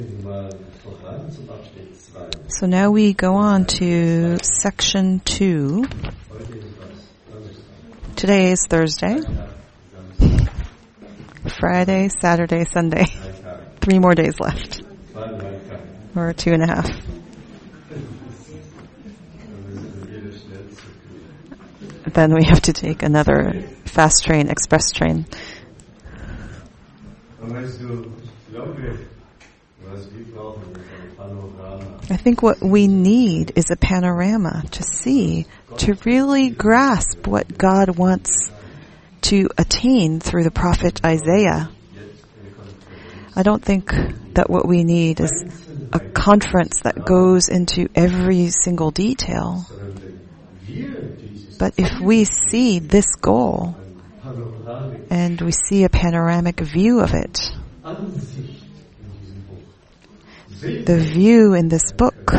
So now we go on to section 2. Today is Thursday, Friday, Saturday, Sunday. 3 more days left. Or 2.5. Then we have to take another fast train, express train. I think what we need is a panorama to see, to really grasp what God wants to attain through the prophet Isaiah. I don't think that what we need is a conference that goes into every single detail. But if we see this goal, and we see a panoramic view of it, the view in this book,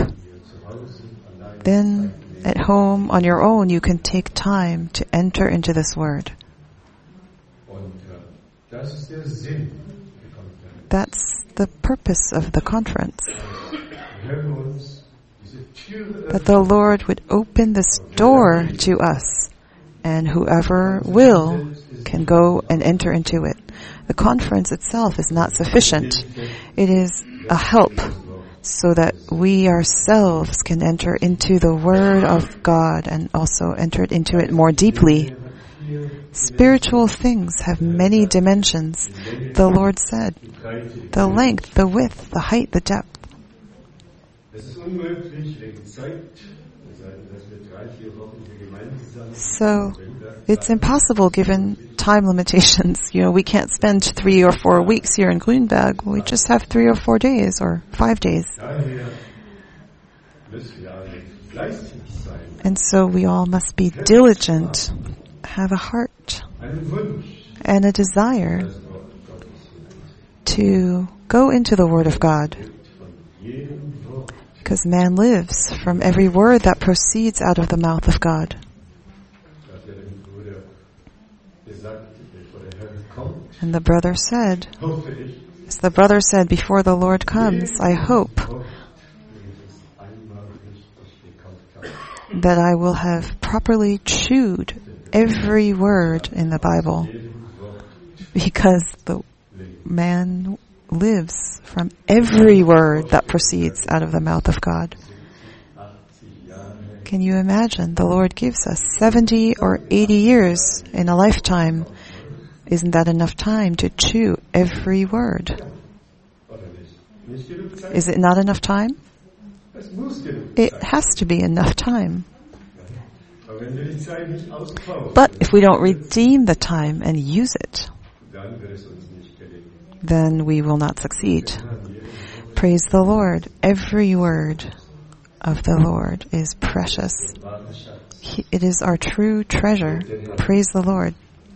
then at home, on your own, you can take time to enter into this word. That's the purpose of the conference. That the Lord would open this door to us, and whoever will can go and enter into it. The conference itself is not sufficient. It is a help so that we ourselves can enter into the Word of God and also enter into it more deeply. Spiritual things have many dimensions. The Lord said, the length, the width, the height, the depth. So, it's impossible given time limitations. We can't spend 3 or 4 weeks here in Grünberg. We just have 3 or 4 days or 5 days. And so we all must be diligent, have a heart and a desire to go into the Word of God. Because man lives from every word that proceeds out of the mouth of God. And the brother said, as the brother said, before the Lord comes, I hope that I will have properly chewed every word in the Bible, because the man lives from every word that proceeds out of the mouth of God. Can you imagine? The Lord gives us 70 or 80 years in a lifetime. Isn't that enough time to chew every word? Is it not enough time? It has to be enough time. But if we don't redeem the time and use it, then we will not succeed. Praise the Lord. Every word of the Lord is precious. It is our true treasure. Praise the Lord.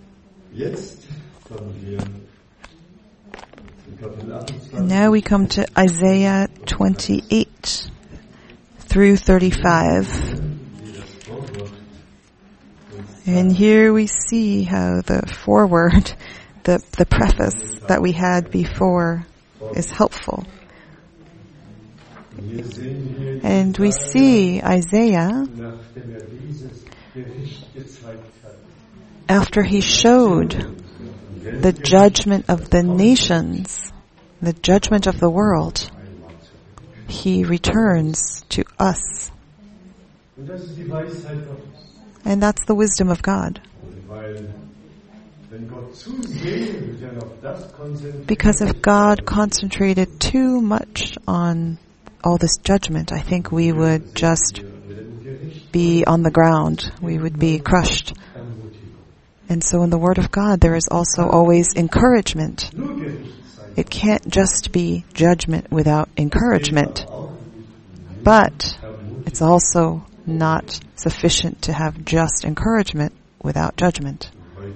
And now we come to Isaiah 28 through 35. And here we see how the foreword, the preface that we had before is helpful. And we see Isaiah, after he showed the judgment of the nations, the judgment of the world, he returns to us. And that's the wisdom of God. Because if God concentrated too much on all this judgment, I think we would just be on the ground. We would be crushed. And so in the Word of God, there is also always encouragement. It can't just be judgment without encouragement. But it's also not sufficient to have just encouragement without judgment.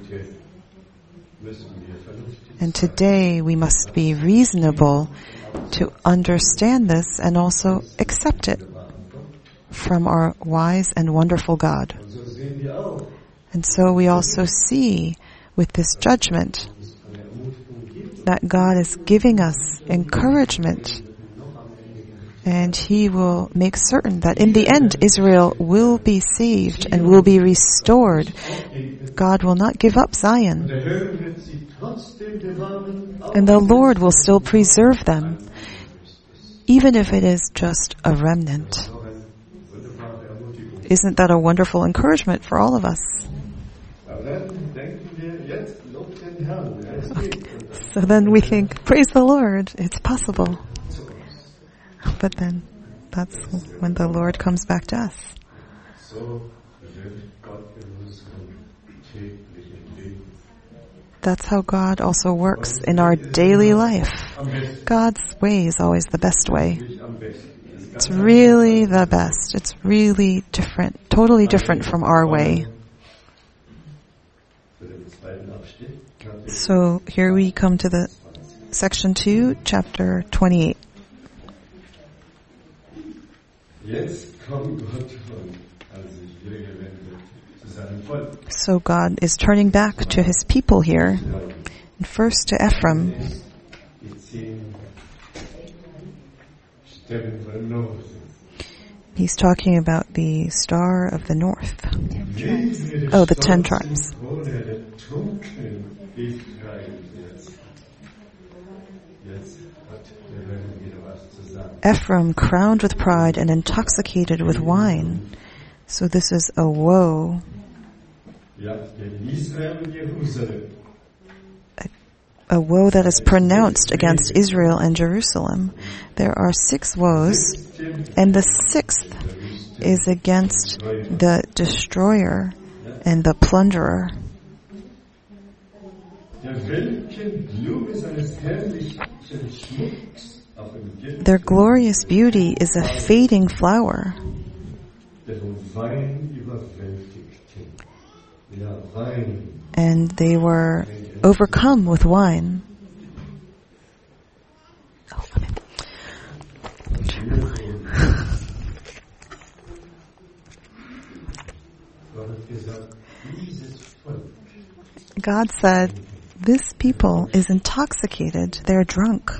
And today we must be reasonable to understand this and also accept it from our wise and wonderful God. And so we also see with this judgment that God is giving us encouragement And He will make certain that in the end Israel will be saved and will be restored. God will not give up Zion. And the Lord will still preserve them, even if it is just a remnant. Isn't that a wonderful encouragement for all of us? Okay. So then we think, praise the Lord, it's possible. But then that's when the Lord comes back to us. That's how God also works in our daily life. God's way is always the best way. It's really the best. It's really different, totally different from our way. So here we come to the section 2, chapter 28. So God is turning back to His people here. And first to Ephraim. He's talking about the star of the north. Oh, the 10 tribes. Ephraim crowned with pride and intoxicated with wine. So this is a woe. A woe that is pronounced against Israel and Jerusalem. There are 6 woes, and the 6th is against the destroyer and the plunderer. Their glorious beauty is a fading flower. And they were overcome with wine. God said, this people is intoxicated, they're drunk.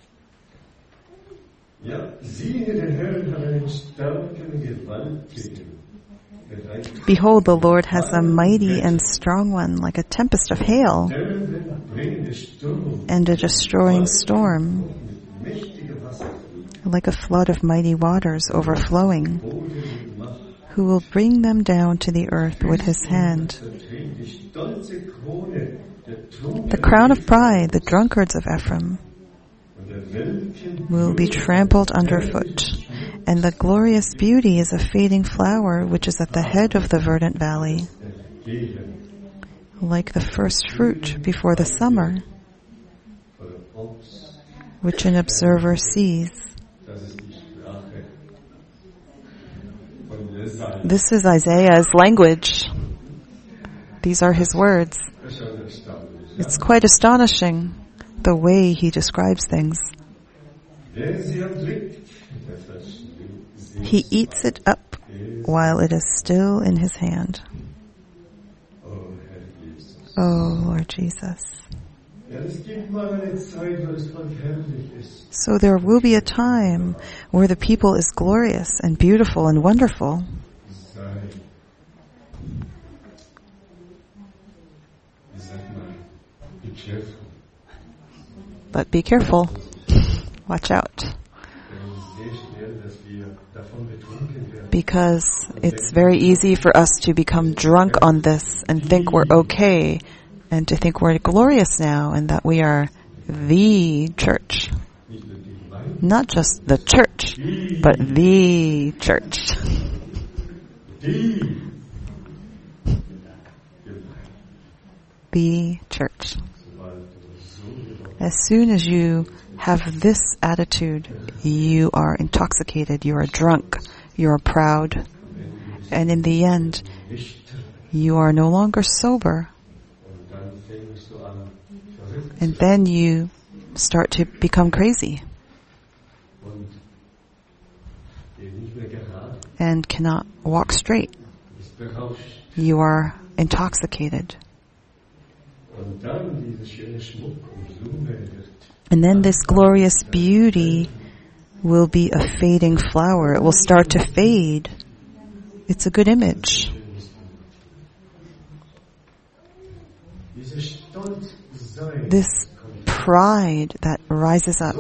Behold, the Lord has a mighty and strong one, like a tempest of hail and a destroying storm, like a flood of mighty waters overflowing, who will bring them down to the earth with His hand. The crown of pride, the drunkards of Ephraim, will be trampled underfoot, and the glorious beauty is a fading flower which is at the head of the verdant valley, like the first fruit before the summer, which an observer sees. This is Isaiah's language. These are his words. It's quite astonishing the way he describes things. He eats it up while it is still in his hand. Oh, Lord Jesus. So there will be a time where the people is glorious and beautiful and wonderful. But be careful. Watch out. Because it's very easy for us to become drunk on this and think we're okay, and to think we're glorious now and that we are the church. Not just the church, but the church. The church. As soon as you have this attitude, you are intoxicated, you are drunk, you are proud, and in the end, you are no longer sober. And then you start to become crazy and cannot walk straight. You are intoxicated. And then this glorious beauty will be a fading flower. It will start to fade. It's a good image. This pride that rises up.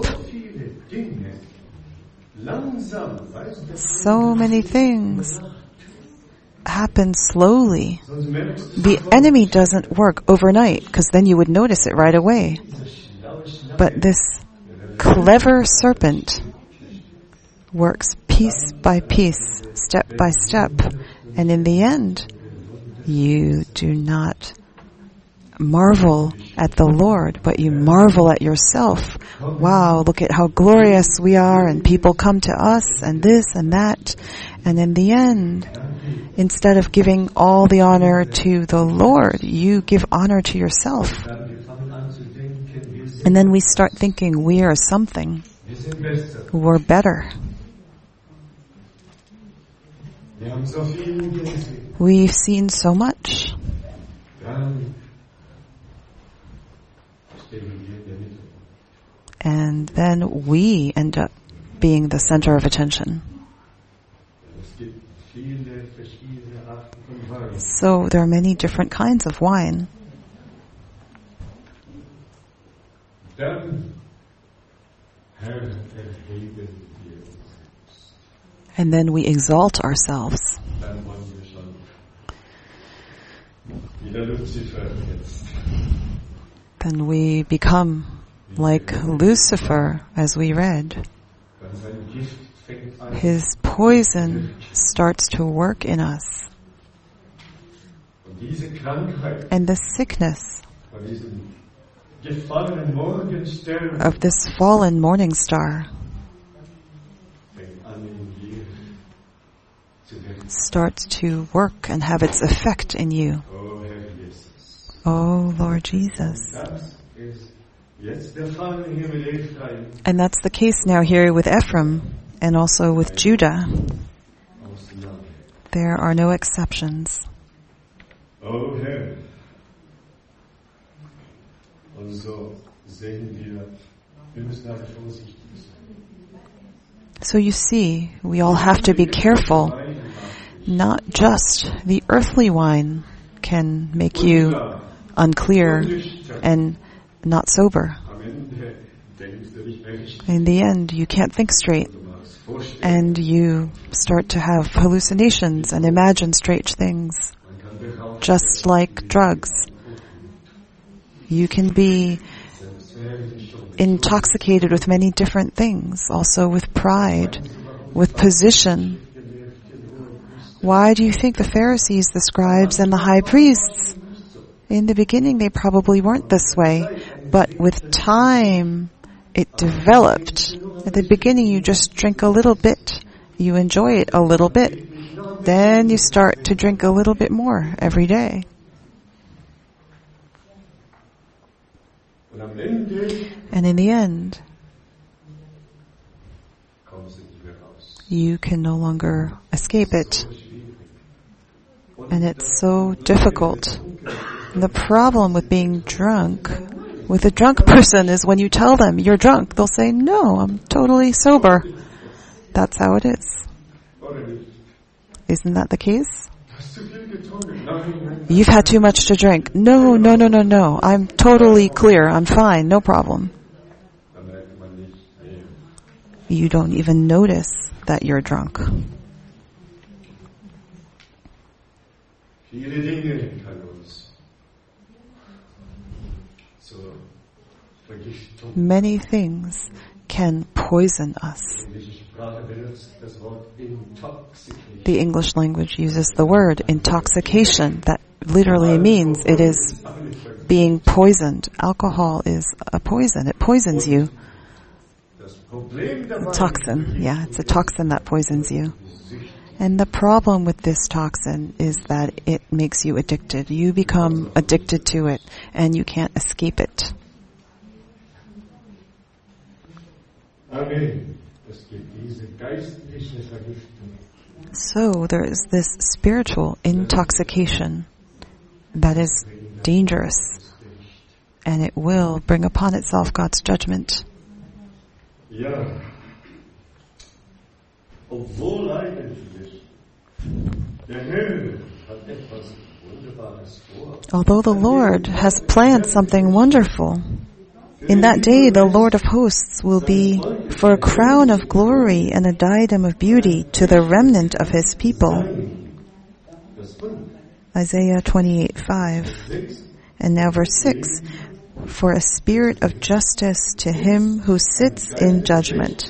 So many things happen slowly. The enemy doesn't work overnight, because then you would notice it right away. But this clever serpent works piece by piece, step by step, and in the end, you do not marvel at the Lord, but you marvel at yourself. Wow, look at how glorious we are, and people come to us, and this and that. And in the end, instead of giving all the honor to the Lord, you give honor to yourself. And then we start thinking we are something. We're better. We've seen so much. And then we end up being the center of attention. So there are many different kinds of wine. And then we exalt ourselves. Then we become like Lucifer, as we read. His poison starts to work in us. And the sickness of this fallen morning star starts to work and have its effect in you. Oh, Lord Jesus. And that's the case now here with Ephraim and also with Judah. There are no exceptions. So you see, we all have to be careful. Not just the earthly wine can make you unclear and not sober. In the end, you can't think straight, and you start to have hallucinations and imagine strange things, just like drugs. You can be intoxicated with many different things, also with pride, with position. Why do you think the Pharisees, the scribes, and the high priests, in the beginning they probably weren't this way, but with time it developed. At the beginning you just drink a little bit, you enjoy it a little bit, then you start to drink a little bit more every day. And in the end, you can no longer escape it. And it's so difficult. And the problem with being drunk, with a drunk person, is when you tell them you're drunk, they'll say, no, I'm totally sober. That's how it is. Isn't that the case? You've had too much to drink. No. I'm totally clear. I'm fine. No problem. You don't even notice that you're drunk. Many things can poison us. The English language uses the word intoxication. That literally means it is being poisoned. Alcohol is a poison. It poisons you. Toxin. Yeah, it's a toxin that poisons you. And the problem with this toxin is that it makes you addicted. You become addicted to it, and you can't escape it. So there is this spiritual intoxication that is dangerous, and it will bring upon itself God's judgment. obwohl eigentlich der Herr hat etwas Wunderbares vor. Although the Lord has planned something wonderful, in that day the Lord of hosts will be for a crown of glory and a diadem of beauty to the remnant of his people. Isaiah 28:5. And now verse 6. For a spirit of justice to him who sits in judgment,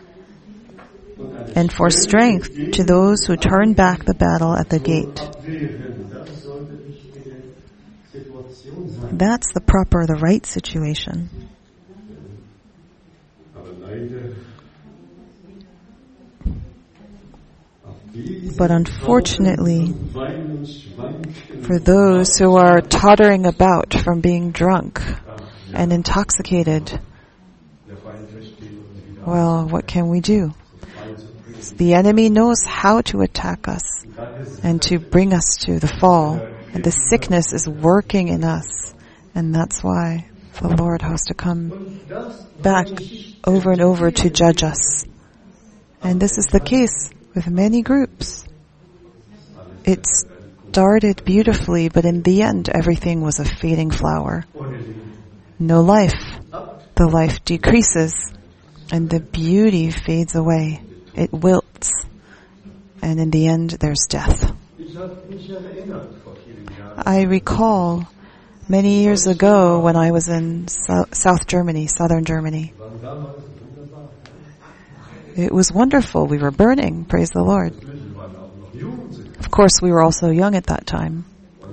and for strength to those who turn back the battle at the gate. That's the right situation. But unfortunately, for those who are tottering about from being drunk and intoxicated, well, what can we do? The enemy knows how to attack us and to bring us to the fall. And the sickness is working in us. And that's why the Lord has to come back over and over to judge us. And this is the case with many groups. It started beautifully, but in the end, everything was a fading flower. No life. The life decreases, and the beauty fades away. It wilts, and in the end, there's death. I recall many years ago when I was in southern Germany. It was wonderful. We were burning. Praise the Lord. Of course, we were also young at that time.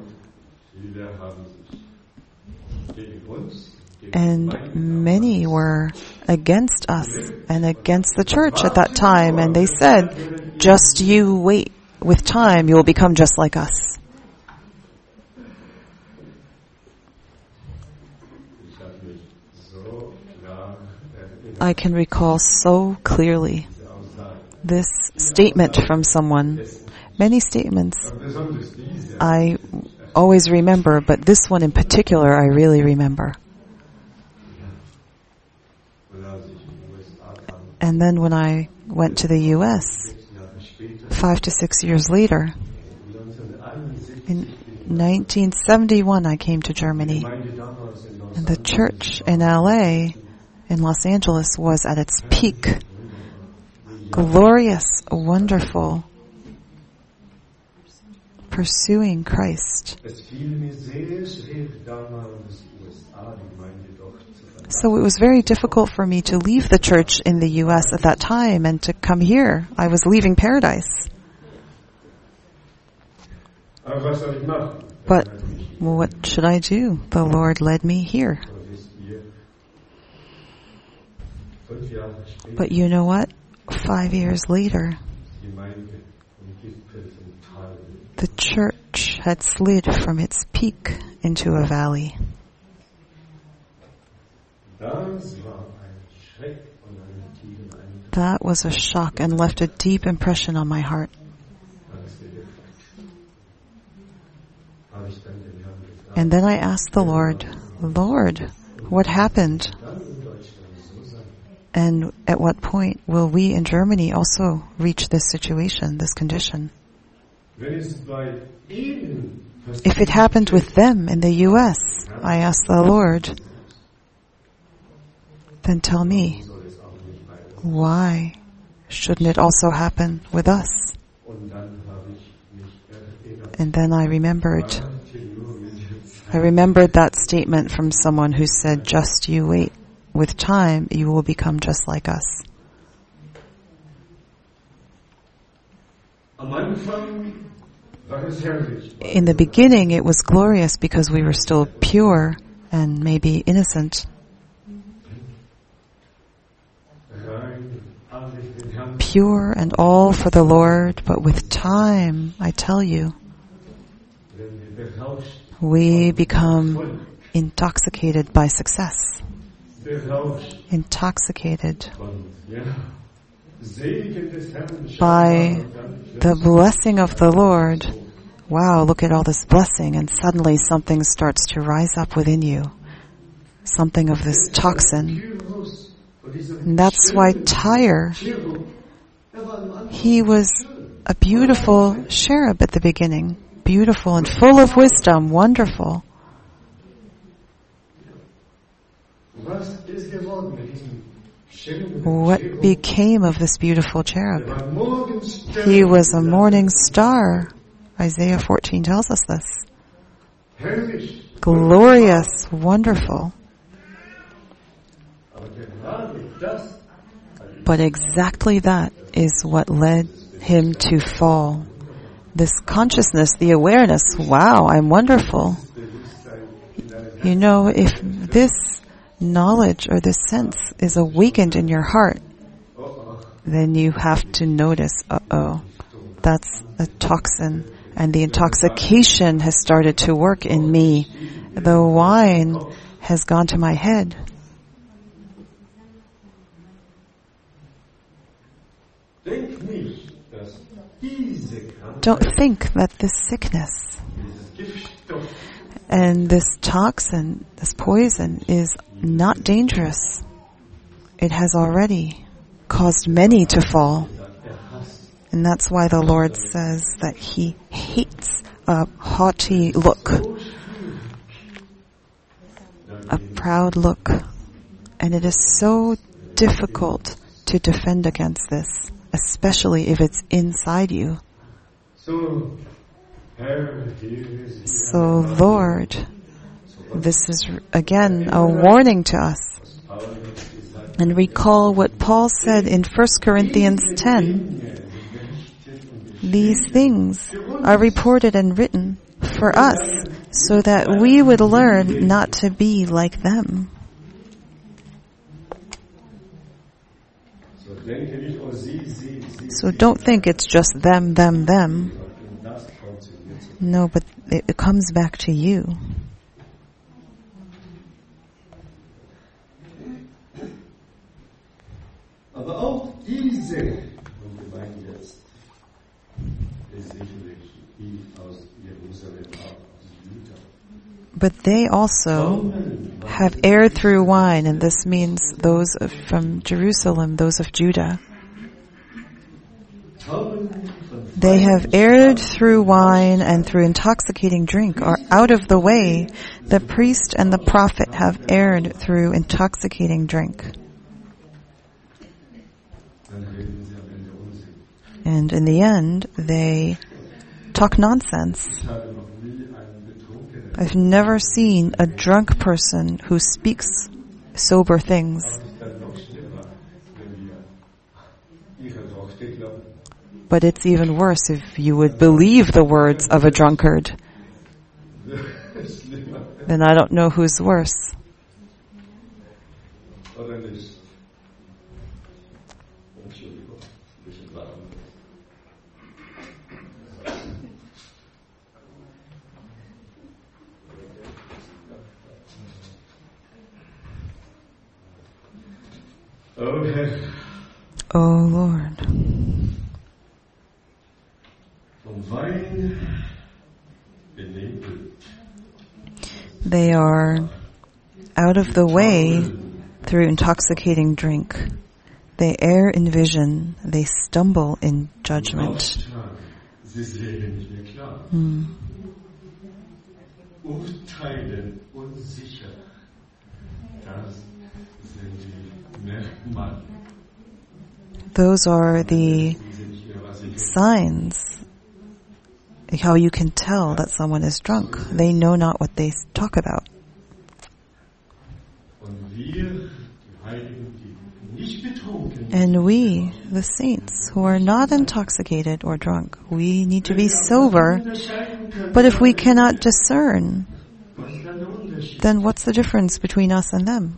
And many were against us and against the church at that time. And they said, just you wait. With time, you will become just like us. I can recall so clearly this statement from someone. Many statements I always remember, but this one in particular I really remember. And then when I went to the U.S., 5 to 6 years later, in 1971 I came to Germany. And the church in L.A., in Los Angeles, was at its peak. Glorious, wonderful, pursuing Christ. So it was very difficult for me to leave the church in the U.S. at that time and to come here. I was leaving paradise. But what should I do? The Lord led me here. But you know what? 5 years later, the church had slid from its peak into a valley. That was a shock and left a deep impression on my heart. And then I asked the Lord, Lord, what happened? And at what point will we in Germany also reach this situation, this condition? If it happened with them in the U.S., I asked the Lord, then tell me, why shouldn't it also happen with us? And then I remembered that statement from someone who said, just you wait. With time, you will become just like us. In the beginning, it was glorious because we were still pure and maybe innocent. Pure and all for the Lord, but with time, I tell you, we become intoxicated by success. Intoxicated by the blessing of the Lord. Wow, look at all this blessing, and suddenly something starts to rise up within you. Something of this toxin. And that's why Tyre He was a beautiful cherub at the beginning. Beautiful and full of wisdom. Wonderful. What became of this beautiful cherub? He was a morning star. Isaiah 14 tells us this. Glorious, wonderful. But exactly that is what led him to fall. This consciousness, the awareness, wow, I'm wonderful. You know, if this knowledge or this sense is awakened in your heart, then you have to notice, that's a toxin, and the intoxication has started to work in me. The wine has gone to my head. Don't think that this sickness and this toxin, this poison, is not dangerous. It has already caused many to fall. And that's why the Lord says that He hates a haughty look, a proud look. And it is so difficult to defend against this, especially if it's inside you. So, Lord, this is again a warning to us. And recall what Paul said in 1 Corinthians 10. These things are reported and written for us so that we would learn not to be like them. So don't think it's just them. No, but it comes back to you. But they also have erred through wine, and this means those from Jerusalem, those of Judah. They have erred through wine and through intoxicating drink, are out of the way. The priest and the prophet have erred through intoxicating drink. And in the end, they talk nonsense. I've never seen a drunk person who speaks sober things. But it's even worse if you would believe the words of a drunkard. Then I don't know who's worse. Oh Lord. They are out of the way through intoxicating drink. They err in vision. They stumble in judgment. Those are the signs, how you can tell that someone is drunk. They know not what they talk about. And we, the saints, who are not intoxicated or drunk, we need to be sober. But if we cannot discern, then what's the difference between us and them?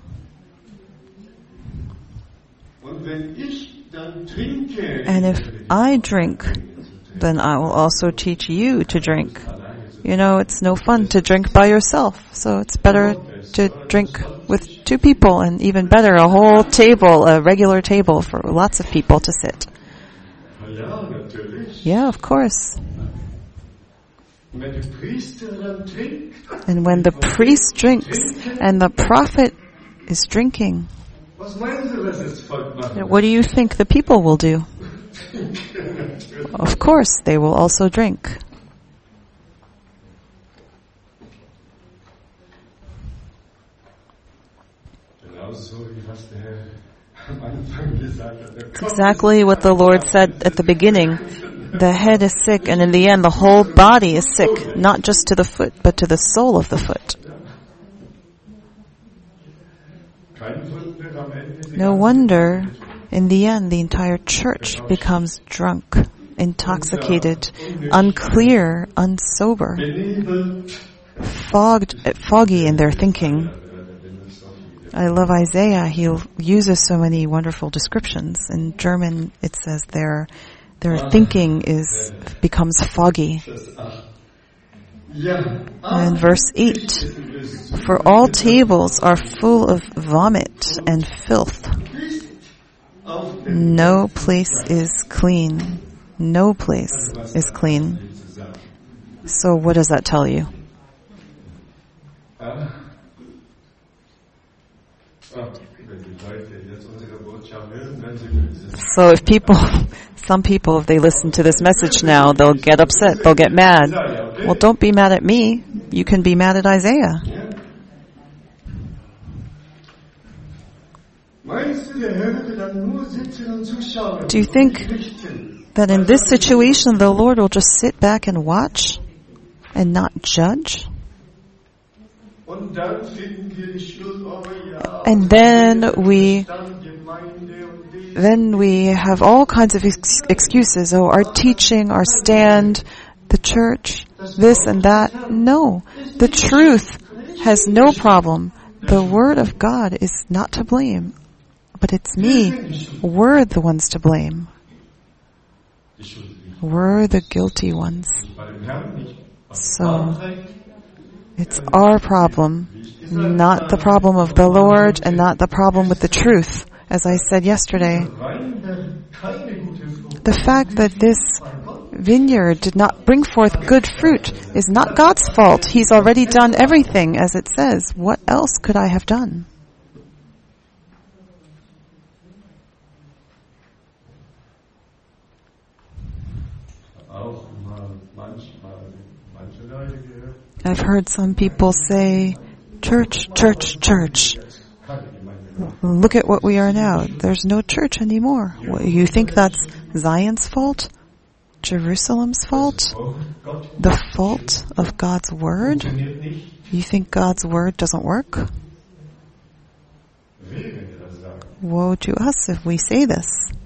And if I drink, then I will also teach you to drink. You know, it's no fun to drink by yourself, so it's better to drink with two people, and even better, a whole table, a regular table for lots of people to sit. Yeah, of course. And when the priest drinks and the prophet is drinking, what do you think the people will do? Of course, they will also drink. It's exactly what the Lord said at the beginning. The head is sick, and in the end, the whole body is sick, not just to the foot, but to the sole of the foot. No wonder, in the end, the entire church becomes drunk, intoxicated, unclear, unsober, foggy in their thinking. I love Isaiah. He uses so many wonderful descriptions. In German, it says their thinking becomes foggy. And verse 8, for all tables are full of vomit and filth. No place is clean. No place is clean. So what does that tell you? So if some people, if they listen to this message now, they'll get upset, they'll get mad. Well, don't be mad at me. You can be mad at Isaiah. Do you think that in this situation the Lord will just sit back and watch and not judge? And then we have all kinds of excuses. Oh, our teaching, our stand, the church, this and that. No, the truth has no problem. The Word of God is not to blame, but it's me. We're the ones to blame. We're the guilty ones. So it's our problem, not the problem of the Lord and not the problem with the truth. As I said yesterday, the fact that this vineyard did not bring forth good fruit is not God's fault. He's already done everything, as it says. What else could I have done? I've heard some people say, church, church, church. Look at what we are now. There's no church anymore. You think that's Zion's fault? Jerusalem's fault? The fault of God's Word? You think God's Word doesn't work? Woe to us if we say this.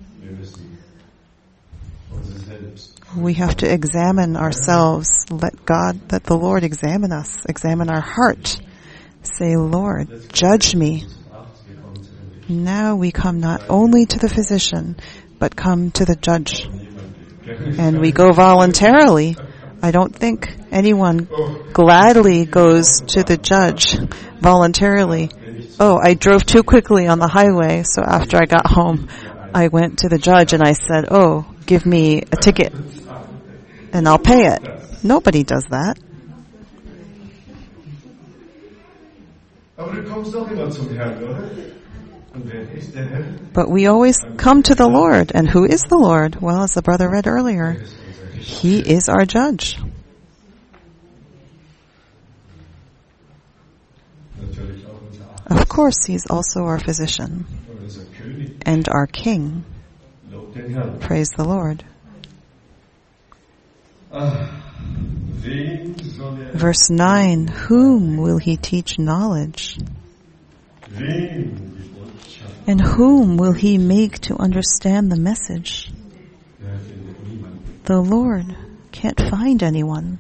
We have to examine ourselves. Let the Lord examine us, examine our heart. Say, Lord, judge me. Now we come not only to the physician, but come to the judge. And we go voluntarily. I don't think anyone gladly goes to the judge voluntarily. Oh, I drove too quickly on the highway, so after I got home, I went to the judge and I said, oh, give me a ticket and I'll pay it. Nobody does that. But we always come to the Lord. And who is the Lord? Well, as the brother read earlier, He is our judge. Of course, He's also our physician and our King. Praise the Lord. Verse 9, whom will He teach knowledge? And whom will He make to understand the message? The Lord can't find anyone.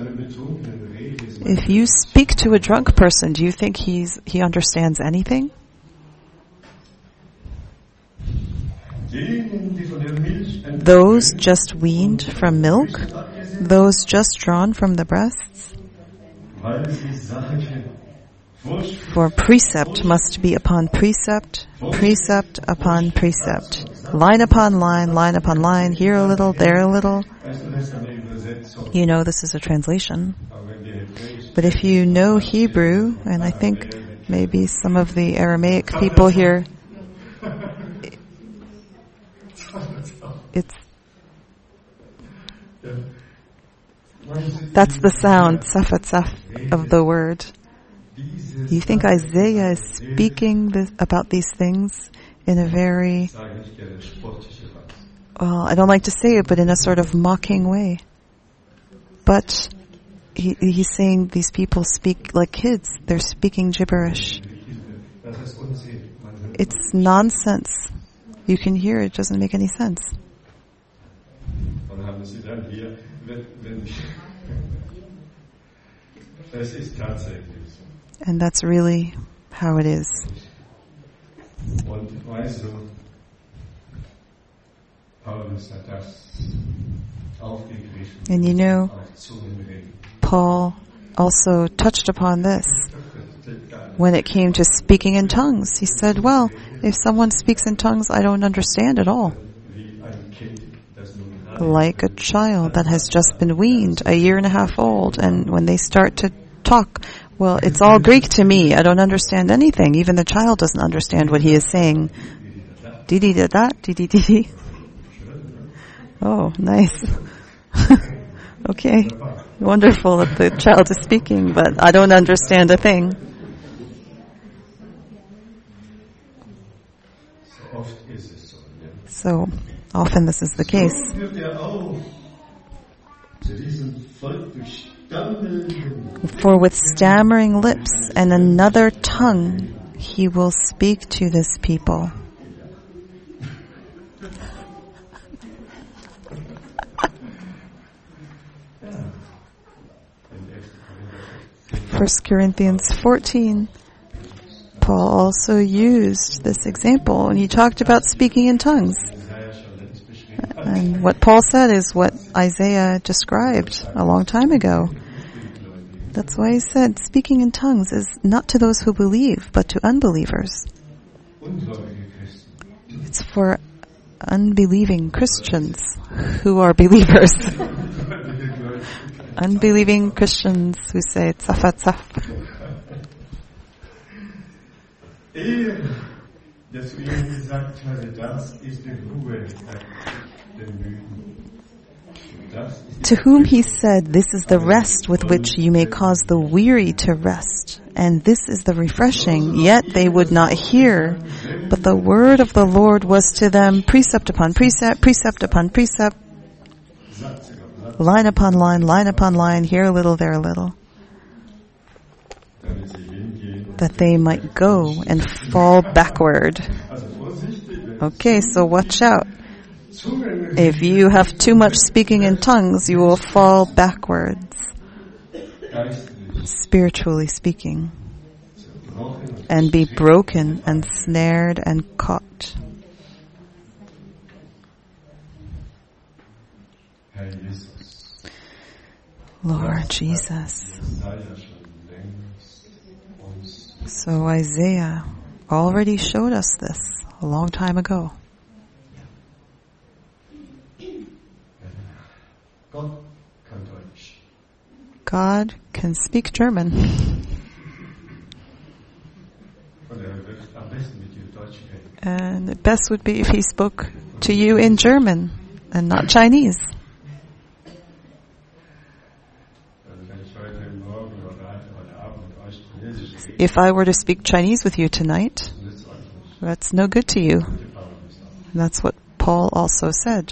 If you speak to a drunk person, do you think he understands anything? Those just weaned from milk? Those just drawn from the breasts? For precept must be upon precept, precept upon precept, line upon line, line upon line, here a little, there a little. You know this is a translation. But if you know Hebrew, and I think maybe some of the Aramaic people here, it's That's the sound, tzafatzaf, of the word. You think Isaiah is speaking about these things in a very, well, I don't like to say it, but in a sort of mocking way. But he's saying these people speak like kids. They're speaking gibberish. It's nonsense. You can hear it doesn't make any sense. And that's really how it is. And you know, Paul also touched upon this when it came to speaking in tongues. He said, well, if someone speaks in tongues, I don't understand at all. Like a child that has just been weaned, a year and a half old, and when they start to talk, well, it's all Greek to me. I don't understand anything. Even the child doesn't understand what he is saying. Di-di-da-da, di-di-di-di. Oh, nice. Okay. Wonderful that the child is speaking, but I don't understand a thing. So often this is the case. For with stammering lips and another tongue he will speak to this people. 1 Corinthians 14, Paul also used this example, and he talked about speaking in tongues. And what Paul said is what Isaiah described a long time ago. That's why he said speaking in tongues is not to those who believe, but to unbelievers. It's for unbelieving Christians who are believers. Unbelieving Christians who say tzafatzaf. To whom he said, this is the rest with which you may cause the weary to rest, and this is the refreshing, yet they would not hear. But the word of the Lord was to them precept upon precept, precept upon precept, line upon line, here a little, there a little, that they might go and fall backward. Okay, so watch out. If you have too much speaking in tongues, you will fall backwards, spiritually speaking, and be broken and snared and caught. Lord Jesus. So Isaiah already showed us this a long time ago. God can speak German. And the best would be if he spoke to you in German and not Chinese. If I were to speak Chinese with you tonight, that's no good to you. And that's what Paul also said.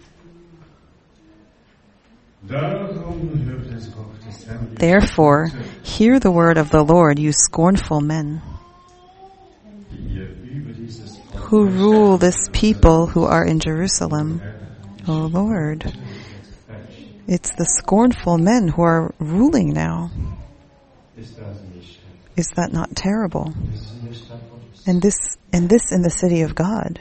Therefore, hear the word of the Lord, you scornful men, who rule this people who are in Jerusalem. O Lord, it's the scornful men who are ruling now. Is that not terrible? And this in the city of God.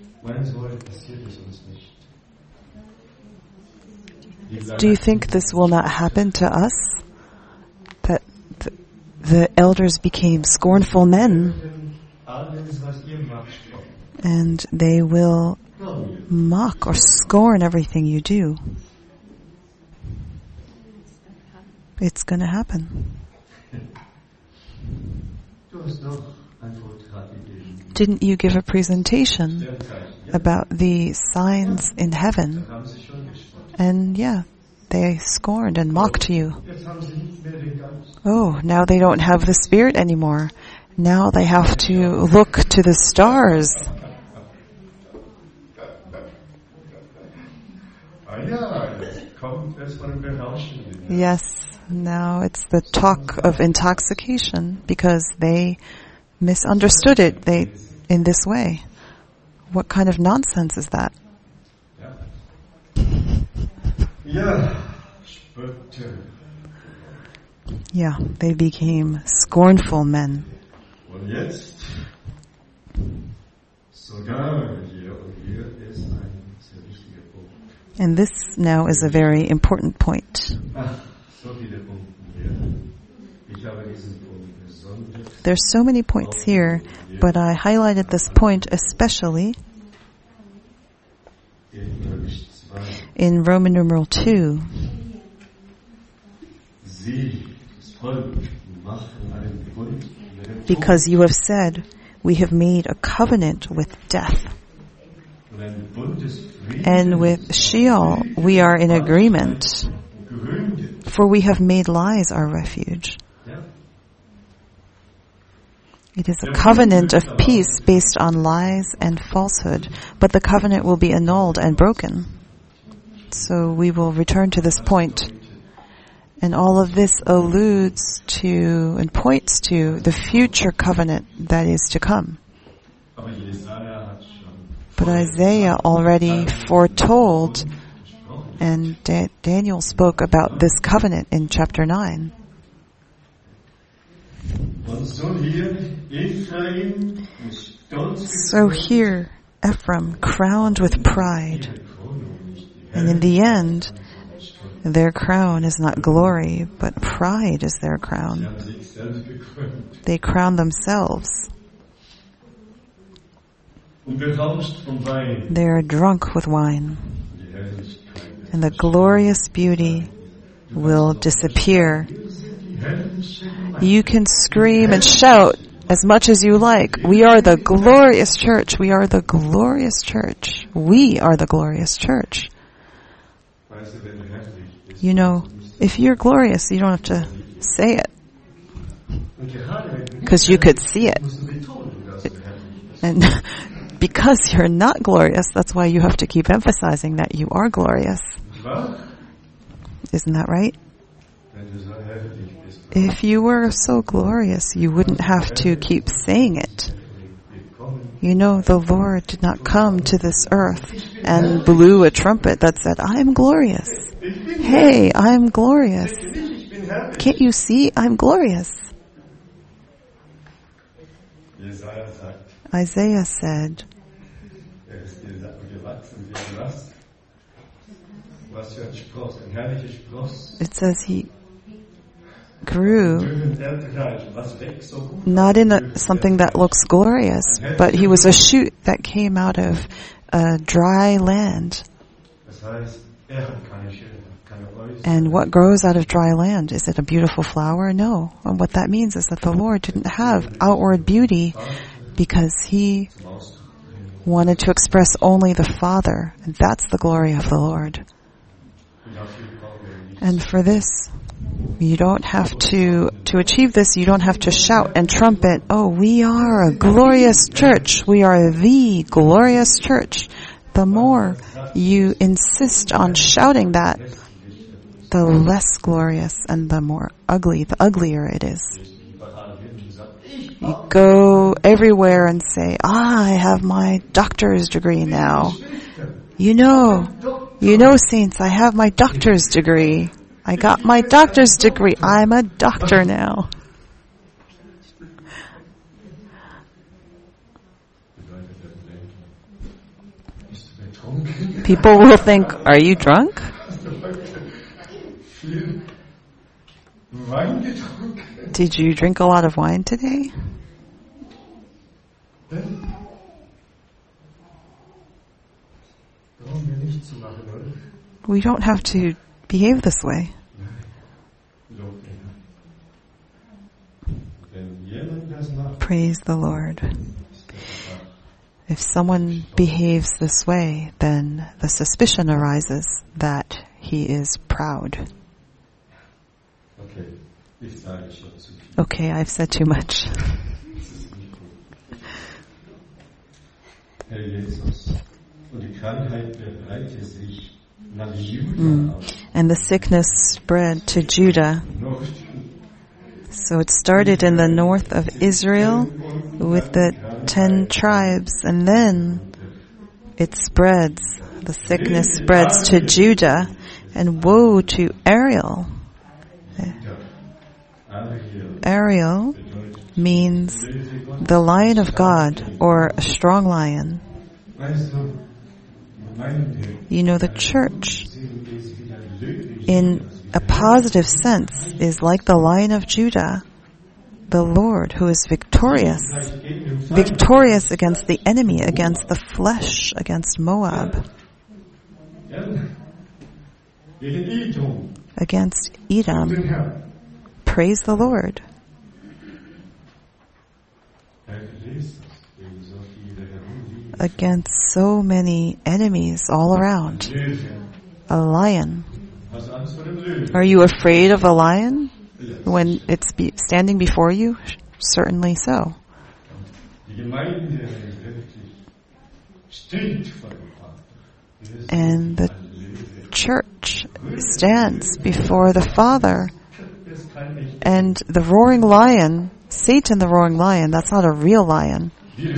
Do you think this will not happen to us? That the elders became scornful men, and they will mock or scorn everything you do. It's going to happen. Didn't you give a presentation about the signs in heaven? And yeah, They scorned and mocked you. Jetzt haben sie nicht mehr den Geist. Oh, now they don't have the Spirit anymore. Now they have to look to the stars. Ja, jetzt kommt es von Berauschen. Yes, now it's the talk of intoxication because they misunderstood it in this way. What kind of nonsense is that? Ja, Spötte. Yeah, they became scornful men. Und jetzt, sogar hier und hier ist ein sehr wichtiger Punkt. And this now is a very important point. Ach, so viele Punkte hier. Ich habe diesen Punkt besonders. There's so many points here, but I highlighted this point especially in Roman numeral 2. Sie, das Volk, machen einen Bund mit dem Tod. Because you have said, we have made a covenant with death. Und einen Bund des Friedens And with Sheol we are in agreement, gegründet. for we have made lies our refuge. Ja? It is a covenant of peace based on lies and falsehood, but the covenant will be annulled and broken. So we will return to this point. And all of this alludes to and points to the future covenant that is to come. Aber Jesaja hat schon But Isaiah already foretold, and Daniel spoke about this covenant in chapter 9. Und so hier Ephraim mit Stolz So here, Ephraim, crowned with pride, and in the end, their crown is not glory, but pride is their Sie crown. haben sich selbst gekrönt They crown themselves. und berauscht vom Wein. They are drunk with wine, Die Herrlichkeit and the glorious beauty will disappear. die herrliche You can scream and shout as much as you like. We are the glorious church. We are the glorious church. We are the glorious church. Weißt du, wenn du herrlich bist. You know, if you're glorious, you don't have to say it, Und gerade wenn du because you could see it. musst du betonen, dass du herrlich bist. And because you're not glorious, that's why you have to keep emphasizing that you are glorious. Nicht wahr? Isn't that right? Wenn du so herrlich bist. If you were so glorious, you wouldn't have to keep saying it. Willkommen. You know, the Lord did not come to this earth and blew a trumpet that said, I'm glorious. Hey, I'm glorious. Ich bin herrlich. Can't you see I'm glorious? Jesaja sagt, Isaiah said, ist gewachsen wie ein was? Was für ein Spross, ein herrlicher Spross. it says he grew Schönen Erdreich, was wächst so gut? not in something that looks glorious, but he was a shoot that came out of dry land. Das heißt, hat keine Schönheit, keine Äußerung. And what grows out of dry land? Is it a beautiful flower? No. And what that means is that the Lord didn't have outward beauty because he wanted to express only the Father. And that's the glory of the Lord. And for this, you don't have to achieve this, you don't have to shout and trumpet, oh, we are a glorious church. We are the glorious church. The more you insist on shouting that, the less glorious and the uglier it is. You go everywhere and say, I have my doctor's degree now. You know, saints, I have my doctor's degree. I got my doctor's degree. I'm a doctor now. People will think, are you drunk? Wein getrunken. Did you drink a lot of wine today? Brauchen wir nicht zu machen, oder? We don't have to behave this way. Lob ihn. Wenn jemand das macht, Praise the Lord. If someone behaves this way, then the suspicion arises that he is proud. Okay, ich sage schon zu viel. Okay, I've said too much. Das ist nicht gut. Herr Jesus, und die Krankheit breitete sich nach Juda aus. And the sickness spread to Judah. So it started in the north of Israel with the 10 tribes, and then it spreads. The sickness spreads to Judah, and woe to Ariel. Ariel means the lion of God, or a strong lion. You know, the church, in a positive sense, is like the Lion of Judah, the Lord who is victorious. Victorious against the enemy, against the flesh, against Moab, against Edom. Praise the Lord. Against so many enemies all around. A lion. Are you afraid of a lion when it's standing before you? Certainly so. And the church stands before the Father, and the roaring lion, Satan the roaring lion, that's not a real lion.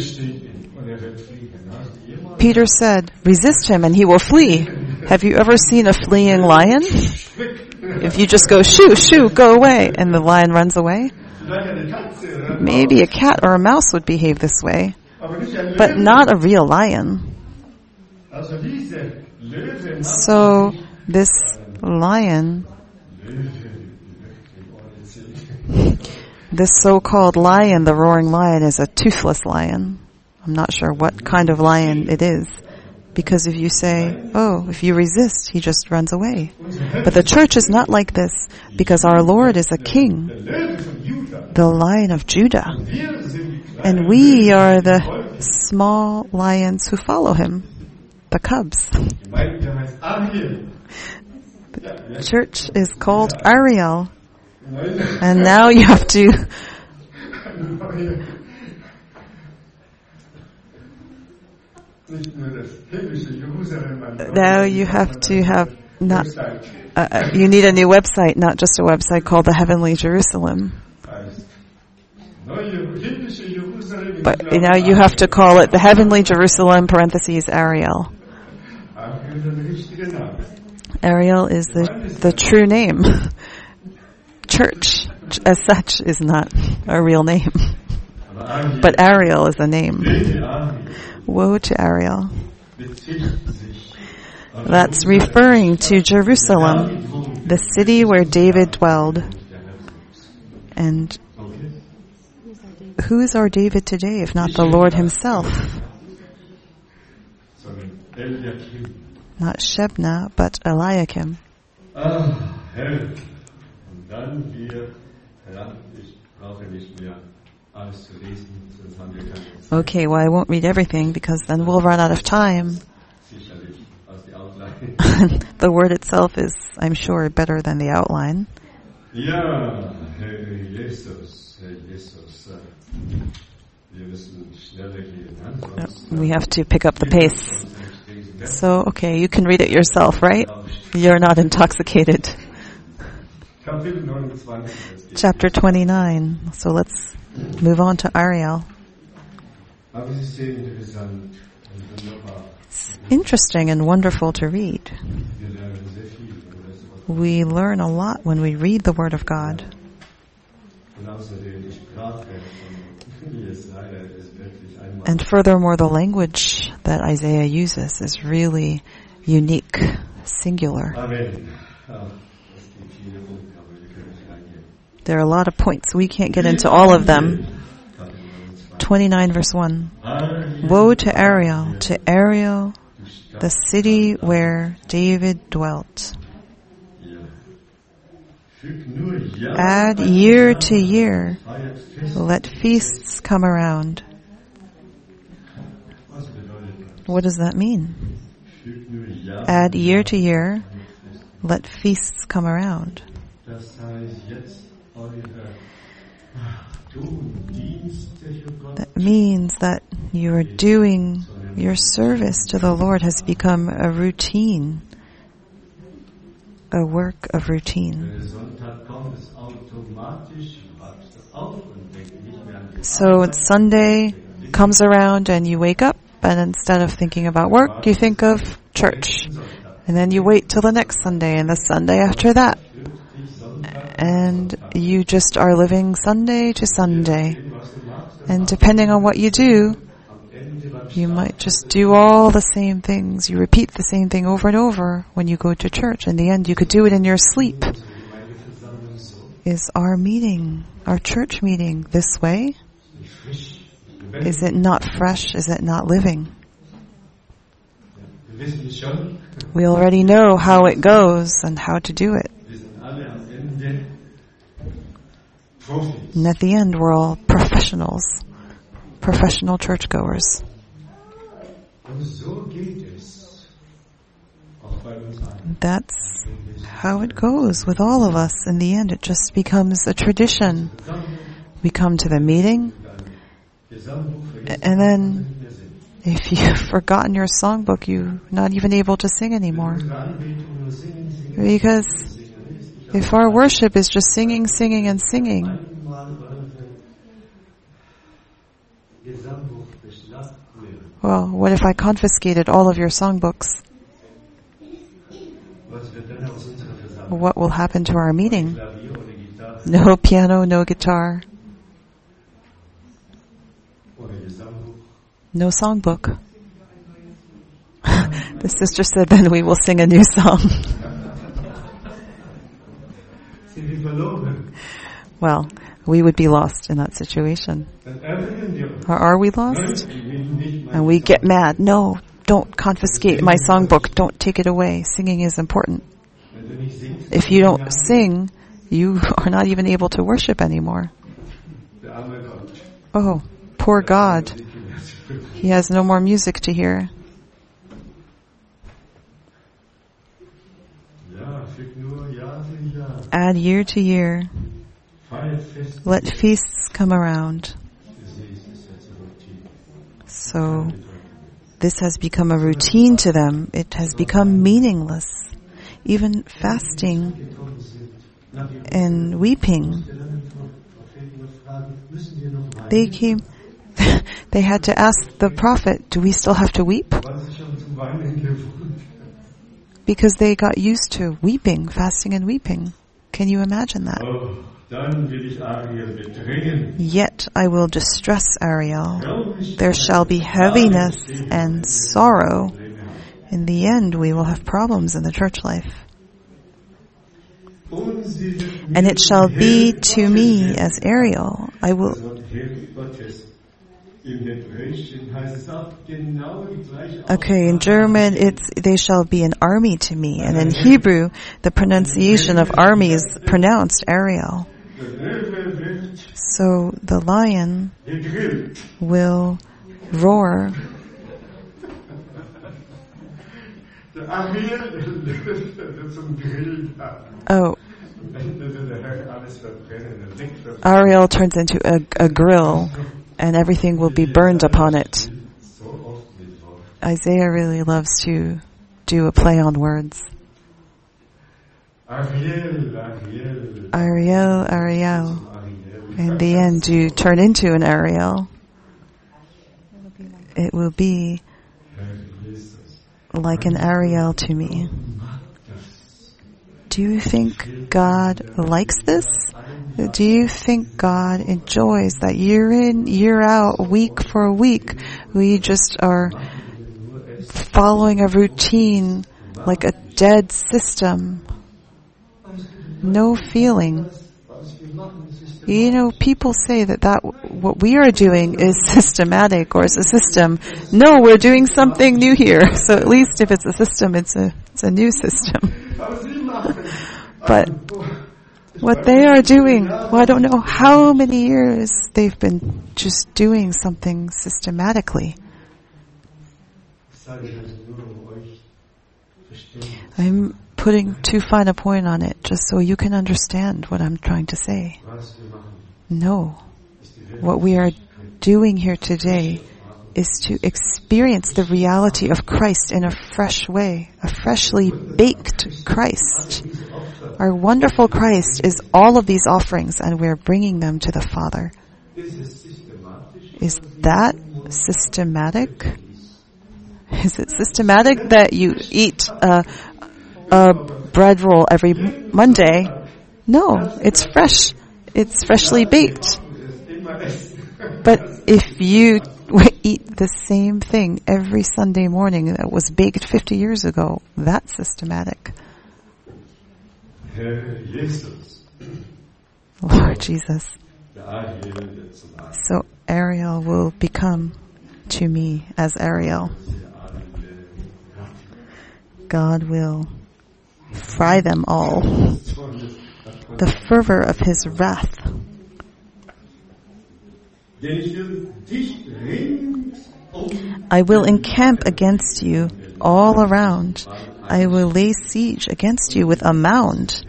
Peter said, resist him and he will flee. Have you ever seen a fleeing lion? If you just go, shoo, shoo, go away, and the lion runs away? Maybe a cat or a mouse would behave this way, but not a real lion. So this lion, this so-called lion, the roaring lion, is a toothless lion. I'm not sure what kind of lion it is. Because if you say, oh, if you resist, he just runs away. But the church is not like this, because our Lord is a king, the Lion of Judah. And we are the small lions who follow him, the cubs. The church is called Ariel. And now you have to have not, you need a new website, not just a website called the Heavenly Jerusalem. But now you have to call it the Heavenly Jerusalem, parentheses, Ariel. Ariel is the true name. Church, as such, is not a real name. But Ariel is a name. Woe to Ariel. That's referring to Jerusalem, the city where David dwelled. And who is our David today, if not the Lord himself? Not Shebna, but Eliakim. Okay, well, I won't read everything because then we'll run out of time. The word itself is, I'm sure, better than the outline. We have to pick up the pace. So, okay, you can read it yourself, right? You're not intoxicated. Chapter 29. So let's move on to Ariel. It's interesting and wonderful to read. We learn a lot when we read the Word of God. And furthermore, the language that Isaiah uses is really unique, singular. There are a lot of points. We can't get into all of them. 29 verse 1. Woe to Ariel, the city where David dwelt. Add year to year. Let feasts come around. What does that mean? Fügt nur Jahr Add year to year, let feasts come around. Das heißt jetzt eure Dienste für Gott. That means that you are doing your service to the Lord has become a routine, a work of routine. Wenn der Sonntag kommt, ist automatisch, wachst du auf und denkst nicht mehr an die So Sunday comes around and you wake up, and instead of thinking about work, you think of church. And then you wait till the next Sunday and the Sunday after that. And you just are living Sunday to Sunday. And depending on what you do, you might just do all the same things. You repeat the same thing over and over when you go to church. In the end, you could do it in your sleep. Is our meeting, our church meeting, this way? Is it not fresh? Is it not living? We already know how it goes and how to do it. And at the end, we're all professionals, professional churchgoers. That's how it goes with all of us. In the end, it just becomes a tradition. We come to the meeting, and then if you've forgotten your songbook, you're not even able to sing anymore. Because if our worship is just singing, singing, and singing, well, what if I confiscated all of your songbooks? What will happen to our meeting? No piano, no guitar. No songbook. The sister said, then we will sing a new song. Well, we would be lost in that situation. Or are we lost? And we get mad. No, don't confiscate my songbook. Don't take it away. Singing is important. If you don't sing, you are not even able to worship anymore. Oh, poor God. He has no more music to hear. Add year to year. Let feasts come around. So, this has become a routine to them. It has become meaningless. Even fasting and weeping. They came... They had to ask the prophet, do we still have to weep? Because they got used to weeping, fasting and weeping. Can you imagine that? Yet I will distress Ariel. There shall be heaviness and sorrow. In the end, we will have problems in the church life. And it shall be to me as Ariel. I will... Okay, in German they shall be an army to me, and in Hebrew the pronunciation of army is pronounced Ariel. So the lion will roar. Oh, Ariel turns into a grill, and everything will be burned upon it. Isaiah really loves to do a play on words. Ariel, Ariel. In the end, you turn into an Ariel. It will be like an Ariel to me. Do you think God likes this? Do you think God enjoys that year in, year out, week for week, we just are following a routine like a dead system? No feeling. You know, people say that what we are doing is systematic or is a system. No, we're doing something new here. So at least if it's a system, it's a new system. But what they are doing, well, I don't know how many years they've been just doing something systematically. sage ich das nur, um euch verstehen. I'm putting too fine a point on it just so you can understand what I'm trying to say. Was wir machen, No. ist die What we are doing here today is to experience the reality of Christ in a fresh way, a freshly baked Christ. Our wonderful Christ is all of these offerings, and we're bringing them to the Father. Ist es systematisch? Is that systematic? Is it systematic that you eat a bread roll every Monday? No, it's fresh. It's freshly baked. But if you eat the same thing every Sunday morning that was baked 50 years ago, that's systematic. Herr Jesus, Lord Jesus. der Ariel wird zum Ariel. So Ariel will become to me as Ariel. God will fry them all. The fervor of his wrath. Denn ich will dich ringsum I will encamp against you all around. I will lay siege against you with a mound.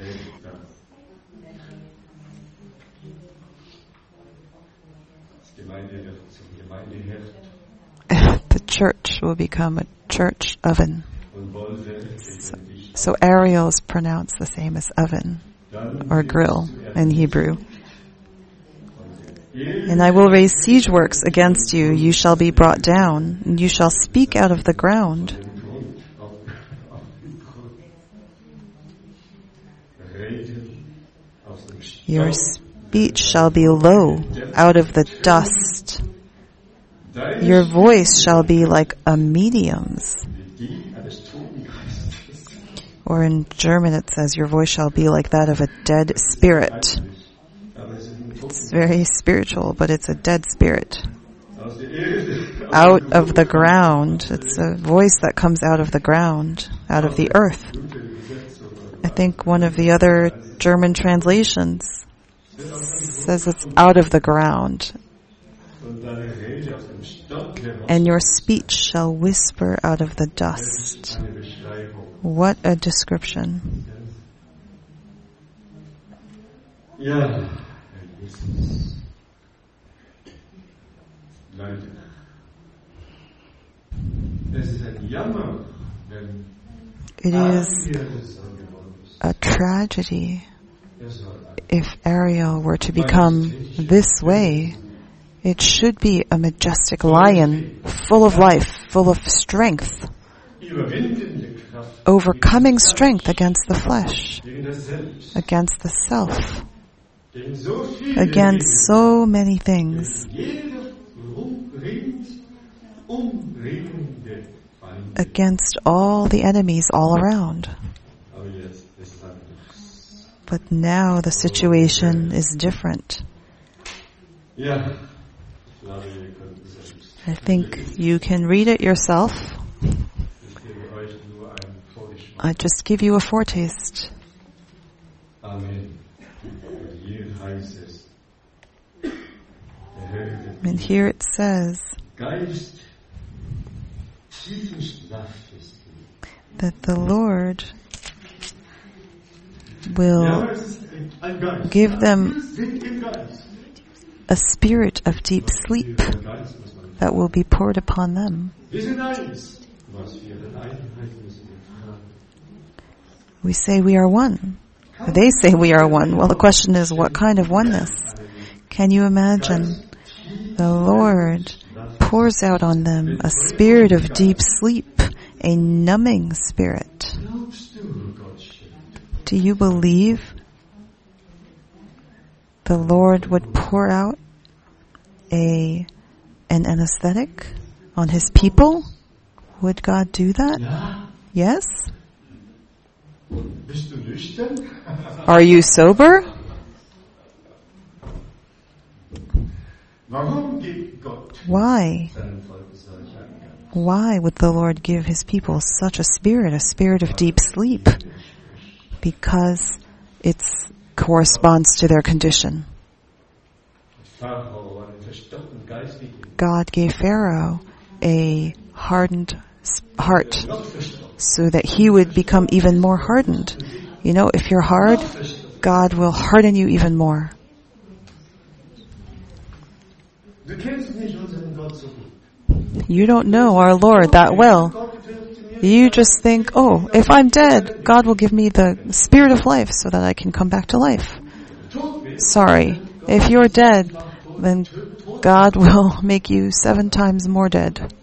Gemeinde wird zum Gemeindeherd The church will become a church oven. und Wolfe gegen dich. So Ariel is pronounced the same as oven or grill in Hebrew. And I will raise siege works against you. You shall be brought down, and you shall speak out of the ground. Your speech shall be low out of the dust. Your voice shall be like a medium's. Or in German it says, your voice shall be like that of a dead spirit. It's very spiritual, but it's a dead spirit. Out of the ground. It's a voice that comes out of the ground, out of the earth. I think one of the other German translations says it's out of the ground. And your speech shall whisper out of the dust. What a description. Ja, Leute, es ist ein Jammer, wenn It is Ariel so geworden ist. a tragedy Soll if Ariel were to become this way. It should be a majestic lion, full of life, full of strength, überwindende Kraft overcoming strength against the flesh, gegen das Selbst, against the self, gegen so viele against so many things, jeder umringende Feind. against all the enemies all around. Aber jetzt ist es anders. But now the situation is different. Ja, ich glaube, ihr könnt es selbst. I think you can read it yourself. Ich gebe euch nur einen Vorgeschmack. I just give you a foretaste. Amen. Und hier heißt es, der Herr wird And here it says Geist tiefen Schlafes geben. that the Lord will Ja, es ist ein Geist. give them Wir sind im Geist. a spirit of deep sleep Der Geist muss man. that will be poured upon them. Wir sind eins. Was wir denn Einheit müssen wir fragen. We say we are one. They say we are one. Well, the question is, what kind of oneness? Can you imagine? The Lord pours out on them a spirit of deep sleep, a numbing spirit. Glaubst du, Gott schenkt? Do you believe the Lord would pour out an anesthetic on his people? Would God do that? Ja. Yes? Bist du nüchtern? Are you sober? Warum gibt Gott Why? seinem Volk solch einen Geist? Why would the Lord give his people such a spirit of deep sleep? Because it corresponds to their condition. Pharao einen verstockten Geist gegeben. God gave Pharaoh a hardened heart so that he would become even more hardened. You know, if you're hard, God will harden you even more. You don't know our Lord that well. You just think, oh, if I'm dead, God will give me the spirit of life so that I can come back to life. Sorry. If you're dead, then God will make you 7 times more dead.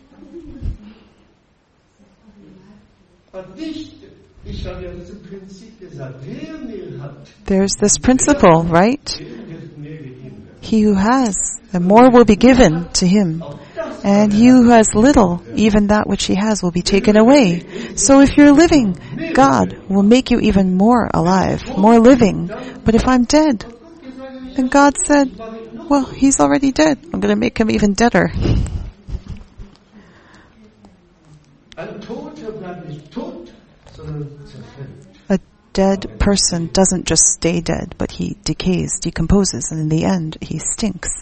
There's this principle, right? He who has, the more will be given to him. And he who has little, even that which he has will be taken away. So if you're living, God will make you even more alive, more living. But if I'm dead, then God said, well, he's already dead. I'm going to make him even deader. A dead person doesn't just stay dead, but he decays, decomposes, and in the end, he stinks.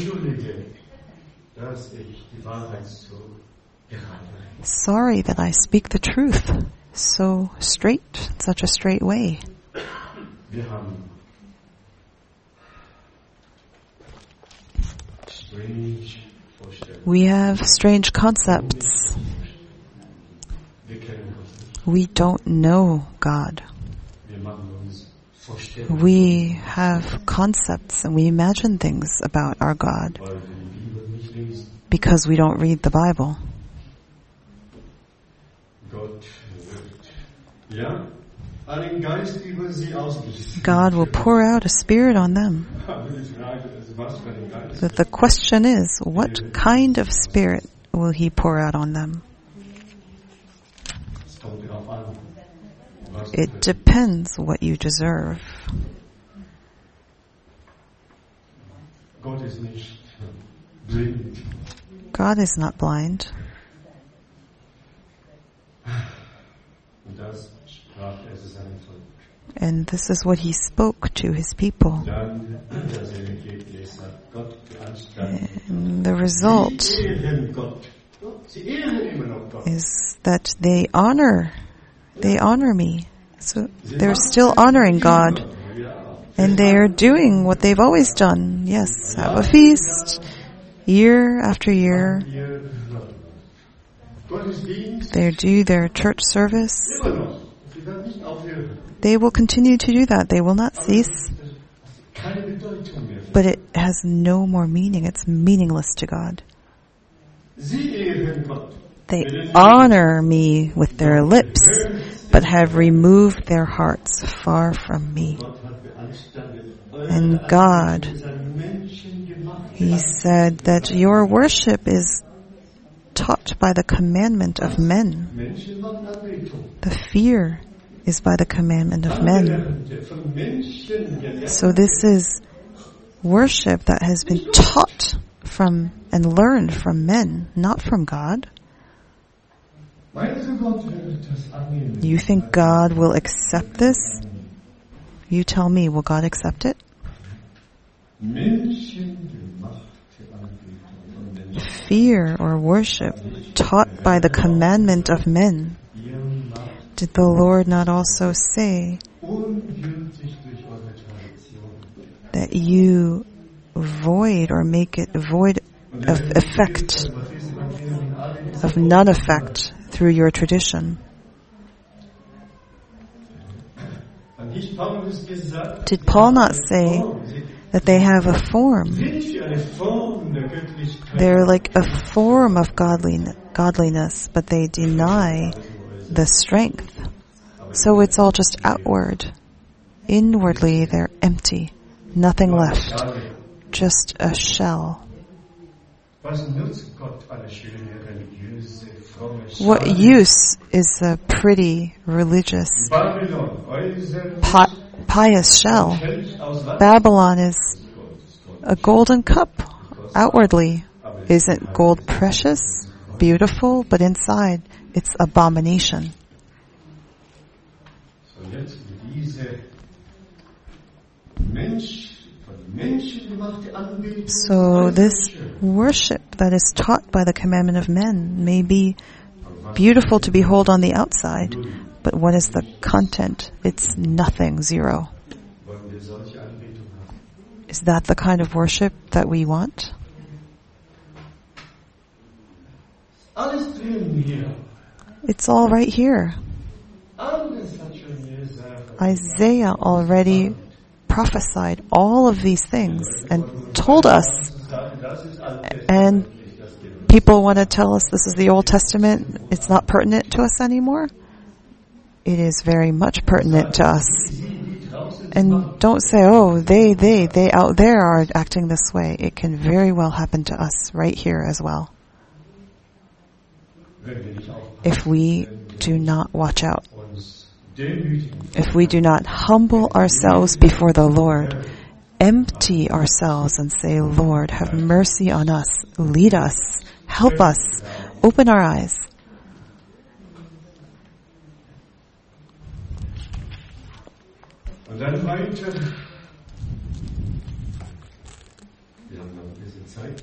Sorry that I speak the truth so straight, such a straight way. We have strange concepts. We don't know God. We have concepts and we imagine things about our God because we don't read the Bible. God will pour out a spirit on them. But the question is, what kind of spirit will he pour out on them? It depends what you deserve. God is not blind. And this is what he spoke to his people. And the result is that they honor me. So they're still honoring God. And they're doing what they've always done. Yes, have a feast, year after year. They do their church service. They will continue to do that. They will not cease. But it has no more meaning. It's meaningless to God. They honor me with their lips, but have removed their hearts far from me. And God, he said that your worship is taught by the commandment of men. The fear is by the commandment of men. So this is worship that has been taught from and learned from men, not from God. You think God will accept this? You tell me, will God accept it? Fear or worship taught by the commandment of men. Did the Lord not also say that you void or make it void of effect, of non-effect through your tradition? Did Paul not say that they have a form? They're like a form of godliness, but they deny the strength. So it's all just outward. Inwardly, they're empty. Nothing left. Just a shell. What use is a pretty religious pious shell? Babylon is a golden cup. Outwardly, isn't gold precious, beautiful, but inside it's abomination. So this worship that is taught by the commandment of men may be beautiful to behold on the outside, but what is the content? It's nothing, zero. Wollen wir solche Anbetung haben? Is that the kind of worship that we want? Alles drin hier. It's all right here. Alles hat schon Jesaja Isaiah already prophesied all of these things and told us, gesagt. Das ist Altes and Testament, das geht. people want to tell us this is the Old Testament. It's not pertinent to us anymore. It is very much pertinent to us. And don't say, oh, they out there are acting this way. It can very well happen to us right here as well, Wenn wir nicht aufpassen, if we do not watch out. uns demütigen, If we do not humble ourselves before the Lord, empty ourselves and say, Lord, have mercy on us, lead us, help us, open our eyes. und dann weiter. Wir haben noch ein bisschen Zeit.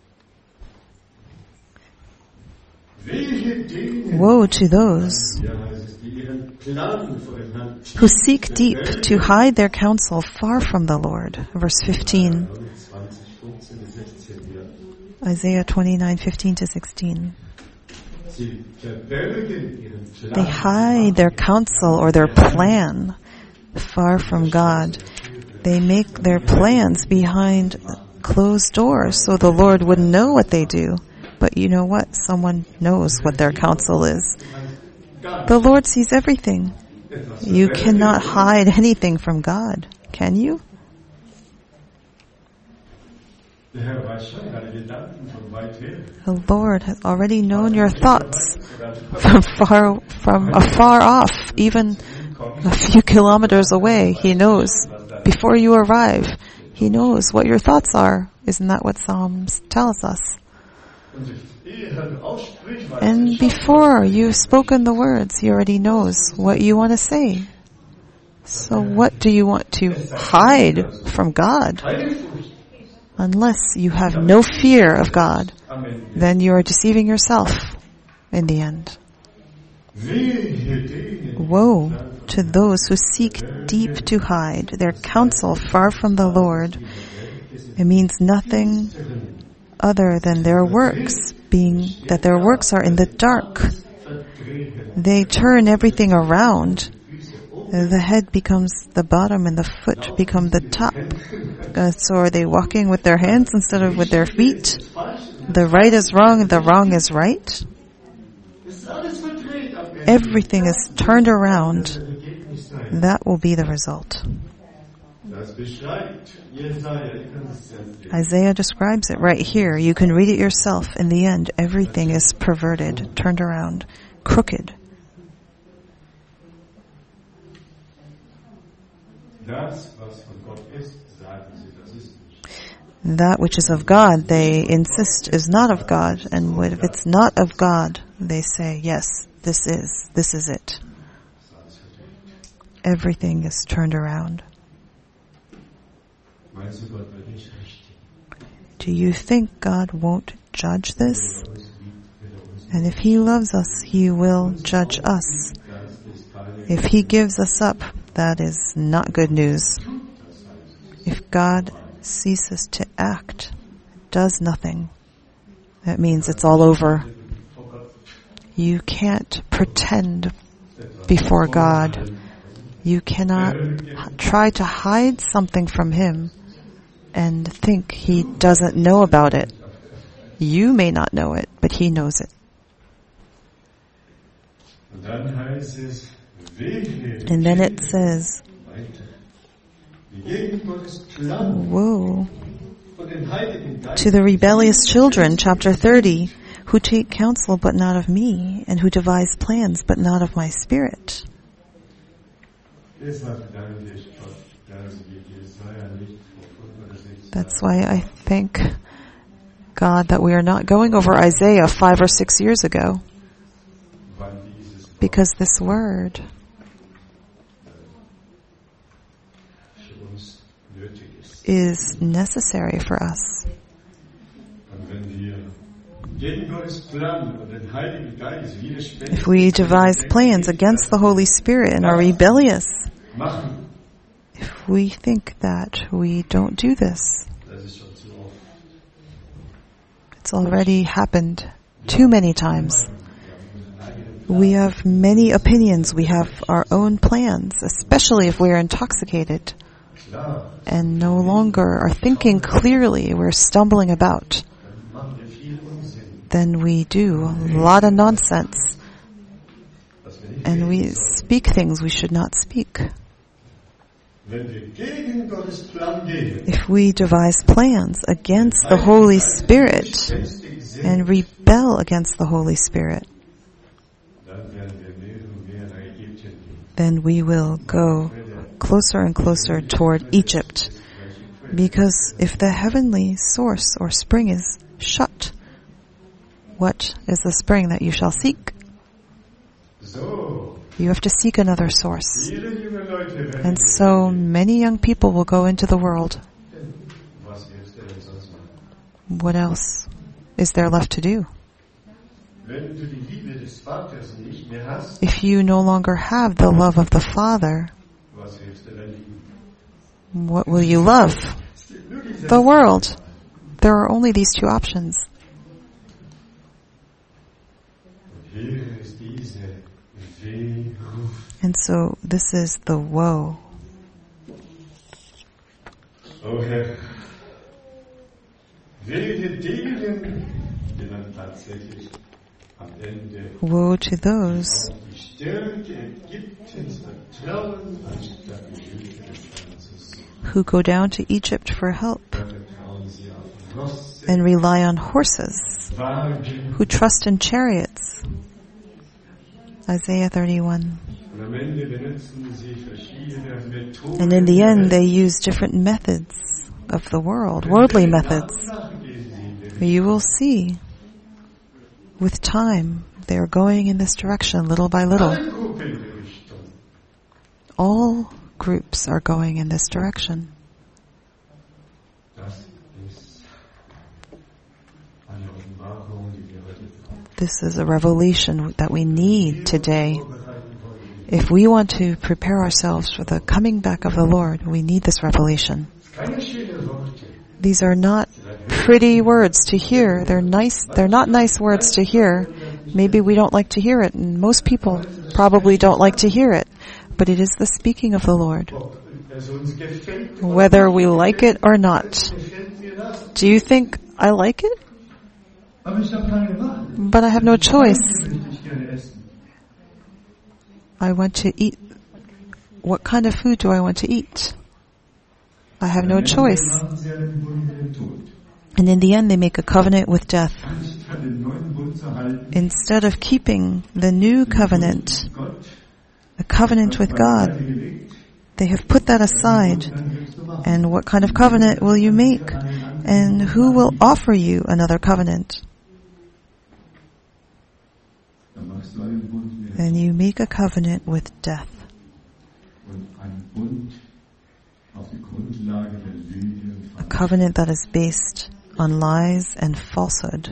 Wehe denen, Woe to those ja, heißt es, die ihren Plan vor dem Herrn who seek deep to hide their counsel far from the Lord. Verse 15, 20, 15 bis 16 hier. Isaiah 29:15 to 16. Sie verbergen ihren Plan. They hide their counsel or their plan far from God. They make their plans behind closed doors so the Lord wouldn't know what they do. But you know what? Someone knows what their counsel is. The Lord sees everything. You cannot hide anything from God, can you? Der Herr weiß schon deine Gedanken von weit her. The Lord has already known your thoughts from afar off, even a few kilometers away. He knows before you arrive. He knows what your thoughts are. Isn't that what Psalms tells us? Und ehe er ausspricht, weiß And er schon. before you've spoken the words, He already knows what you want to say. So what do you want to hide from God? Keine Furcht. Unless you have no fear of God, Am Ende. then you are deceiving yourself in the end. Wehe denen, Woe to those who seek deep to hide their counsel far from the Lord. It means nothing other than their works, being that their works are in the dark. They turn everything around. The head becomes the bottom and the foot become the top. So are they walking with their hands instead of with their feet? The right is wrong and the wrong is right. Es ist alles verdreht am Ende. Everything is turned around. Das Ergebnis sein. That will be the result. Das beschreibt Jesaja, ich kann es selbst lesen. Isaiah describes it right here. You can read it yourself. In the end, everything is perverted, turned around, crooked. Das, was von Gott ist, sagen sie, das ist nicht. That which is of God, they insist is not of God. And if it's not of God, they say, yes, this is it. Das ist alles verdreht. Everything is turned around. Meinst du, Gott wird nicht richten? Do you think God won't judge this? Wenn er uns liebt, wird er uns And if He loves us, He will judge us. das ist keine If He gives us up, that is not good news. If God ceases to act, does nothing, that means it's all over. vor Gott You can't pretend before God. You cannot try to hide something from Him and think He doesn't know about it. You may not know it, but He knows it. Und dann heißt es, wehe And then it says, weiter. Die gegen Gottes Plan woe von den Heiligen Geist to the rebellious children, chapter 30, who take counsel but not of me, and who devise plans but not of my spirit. Deshalb danke ich Gott, dass wir Jesaja nicht vor 5 oder 6 That's why I thank God that we are not going over Isaiah 5 or 6 years ago, weil dieses because this word für uns nötig ist. is necessary for us. Und wenn wir If we devise plans against the Holy Spirit and are rebellious, if we think that we don't do this, it's already happened too many times. We have many opinions. We have our own plans, especially if we are intoxicated and no longer are thinking clearly. We're stumbling about. Then we do a lot of nonsense and we speak things we should not speak. If we devise plans against the Holy Spirit and rebel against the Holy Spirit, then we will go closer and closer toward Egypt. Because if the heavenly source or spring is shut, what is the spring that you shall seek? You have to seek another source. And so many young people will go into the world. What else is there left to do? If you no longer have the love of the Father, what will you love? The world. There are only these two options. And so this is the woe. O Herr, welche denen, die dann tatsächlich am Ende Woe to those die Stärke Ägyptens vertrauen, anstatt die Hilfe des Herrn zu suchen. who go down to Egypt for help Da vertrauen sie auf Rosse, and rely on horses, Wagen, who trust in chariots. Isaiah 31. und am Ende benutzen sie verschiedene Methoden. And in the end, they use different methods of the world, worldly methods. You will see, with time, they are going in this direction little by little. All groups are going in this direction. This is a revelation that we need today. If we want to prepare ourselves for the coming back of the Lord, we need this revelation. These are not pretty words to hear. They're not nice words to hear. Maybe we don't like to hear it, and most people probably don't like to hear it. But it is the speaking of the Lord. Whether we like it or not. Do you think I like it? But I have no choice. I want to eat. What kind of food do I want to eat? I have no choice. And in the end, they make a covenant with death. Instead of keeping the new covenant, a covenant with God, they have put that aside. And what kind of covenant will you make? And who will offer you another covenant? And you make a covenant with death. A covenant that is based on lies and falsehood.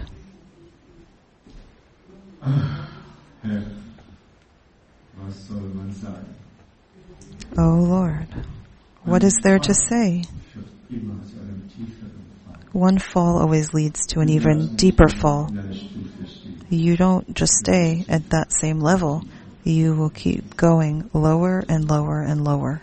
Oh Lord, what is there to say? One fall always leads to an even deeper fall. You don't just stay at that same level. You will keep going lower and lower and lower.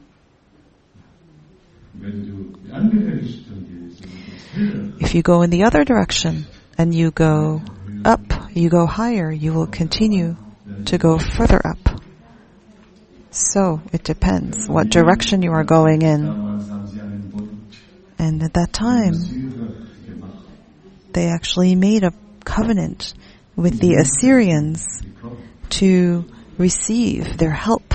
If you go in the other direction and you go up, you go higher, you will continue to go further up. So it depends what direction you are going in. And at that time, they actually made a covenant with the Assyrians to receive their help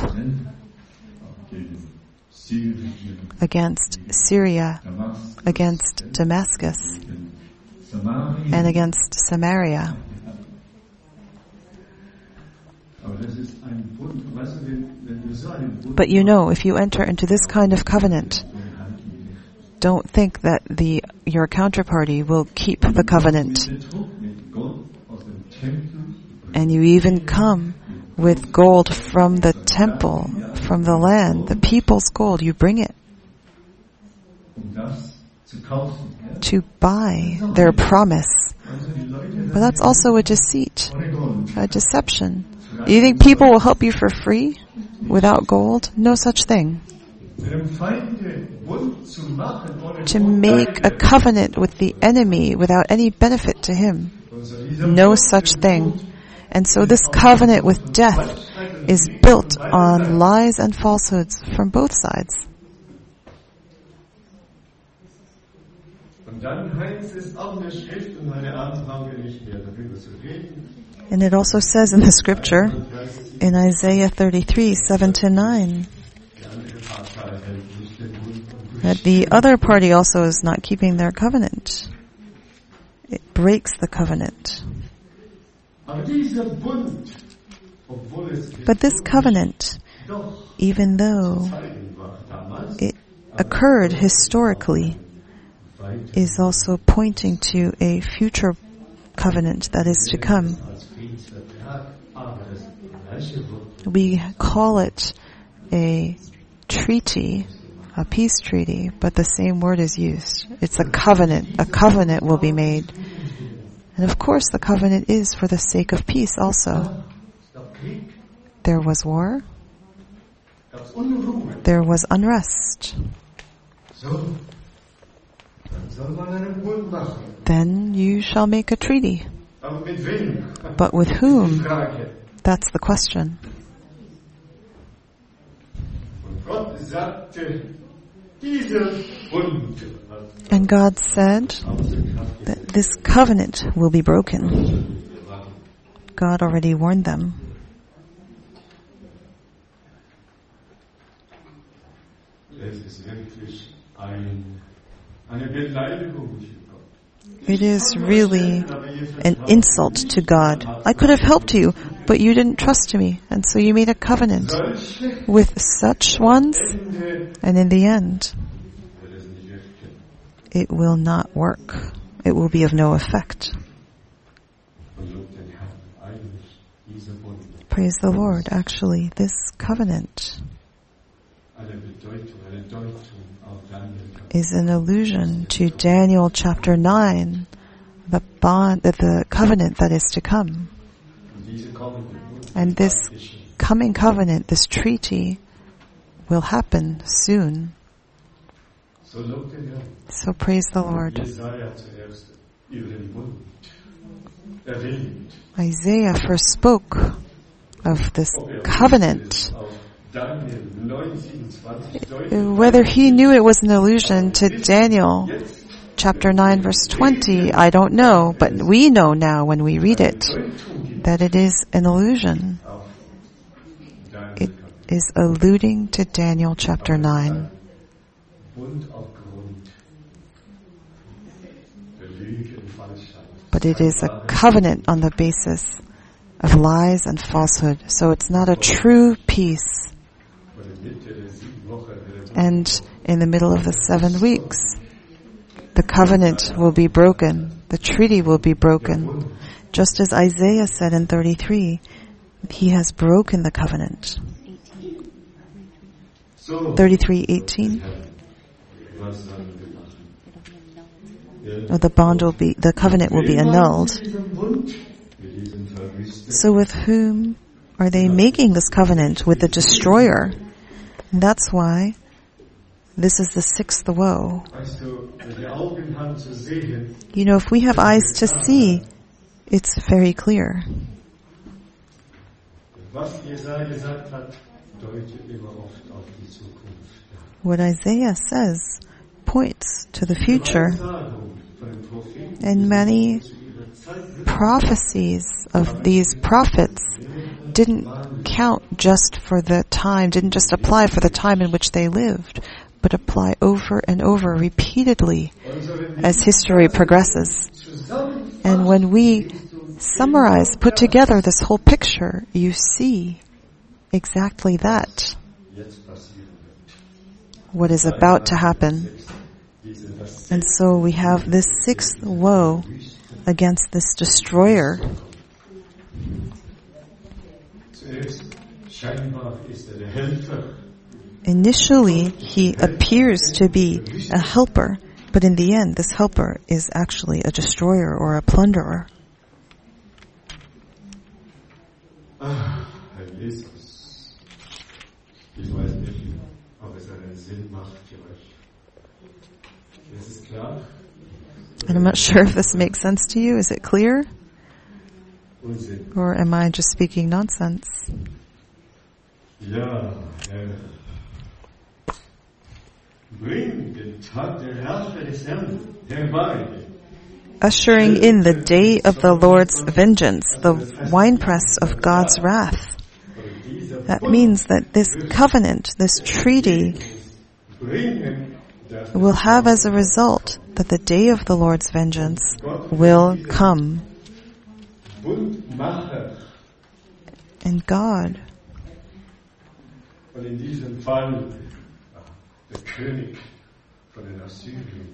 against Syria, against Damascus, and against Samaria. But you know, if you enter into this kind of covenant, don't think that your counterparty will keep the covenant. And you even come with gold from the temple, from the land, the people's gold. You bring it to buy their promise. But that's also a deceit, a deception. You think people will help you for free without gold? No such thing. To make a covenant with the enemy without any benefit to him. No such thing. And so this covenant with death is built on lies and falsehoods from both sides. And it also says in the scripture, in Isaiah 33, 7-9, that the other party also is not keeping their covenant. It breaks the covenant. But this covenant, even though it occurred historically, is also pointing to a future covenant that is to come. We call it a treaty, a peace treaty, but the same word is used. It's a covenant. A covenant will be made. And of course the covenant is for the sake of peace also. There was war. There was unrest. Then you shall make a treaty. But with whom? That's the question. And God said that this covenant will be broken. God already warned them. It is really an insult to God. I could have helped you, but you didn't trust me, and so you made a covenant with such ones, and in the end, it will not work. It will be of no effect. Praise the Lord. Actually, this covenant is an allusion to Daniel chapter 9, the covenant that is to come. And this coming covenant, this treaty, will happen soon. So praise the Lord. Isaiah first spoke of this covenant. Whether he knew it was an allusion to Daniel chapter 9 verse 20, I don't know, but we know now when we read it that it is an allusion. It is alluding to Daniel chapter 9. But it is a covenant on the basis of lies and falsehood, so it's not a true peace. And in the middle of the 7 weeks, the covenant will be broken. The treaty will be broken. Just as Isaiah said in 33, he has broken the covenant. 33:18. The covenant will be annulled. So with whom are they making this covenant? With the destroyer. And that's why this is the 6th woe. You know, if we have eyes to see, it's very clear. What Isaiah says points to the future. And many prophecies of these prophets didn't count just for the time, didn't just apply for the time in which they lived, but apply over and over repeatedly as history progresses. And when we summarize, put together this whole picture, you see exactly that. What is about to happen. And so we have this 6th woe against this destroyer. scheinbar ist der Helfer. Initially, he appears to be a helper, but in the end, this helper is actually a destroyer or a plunderer. Herr Jesus, ich weiß nicht, ob es einen Sinn macht für euch. Ist es klar? And I'm not sure if this makes sense to you. Is it clear? Unsinn. Or am I just speaking nonsense? Ja, Herr. Bring den Tag der Rache des Herrn herbei. Ushering in the day of the Lord's vengeance, the winepress of God's wrath. That means that this covenant, this treaty, will have as a result that the day of the Lord's vengeance will come. And God, Und in diesem Fall der König von den Assyrern,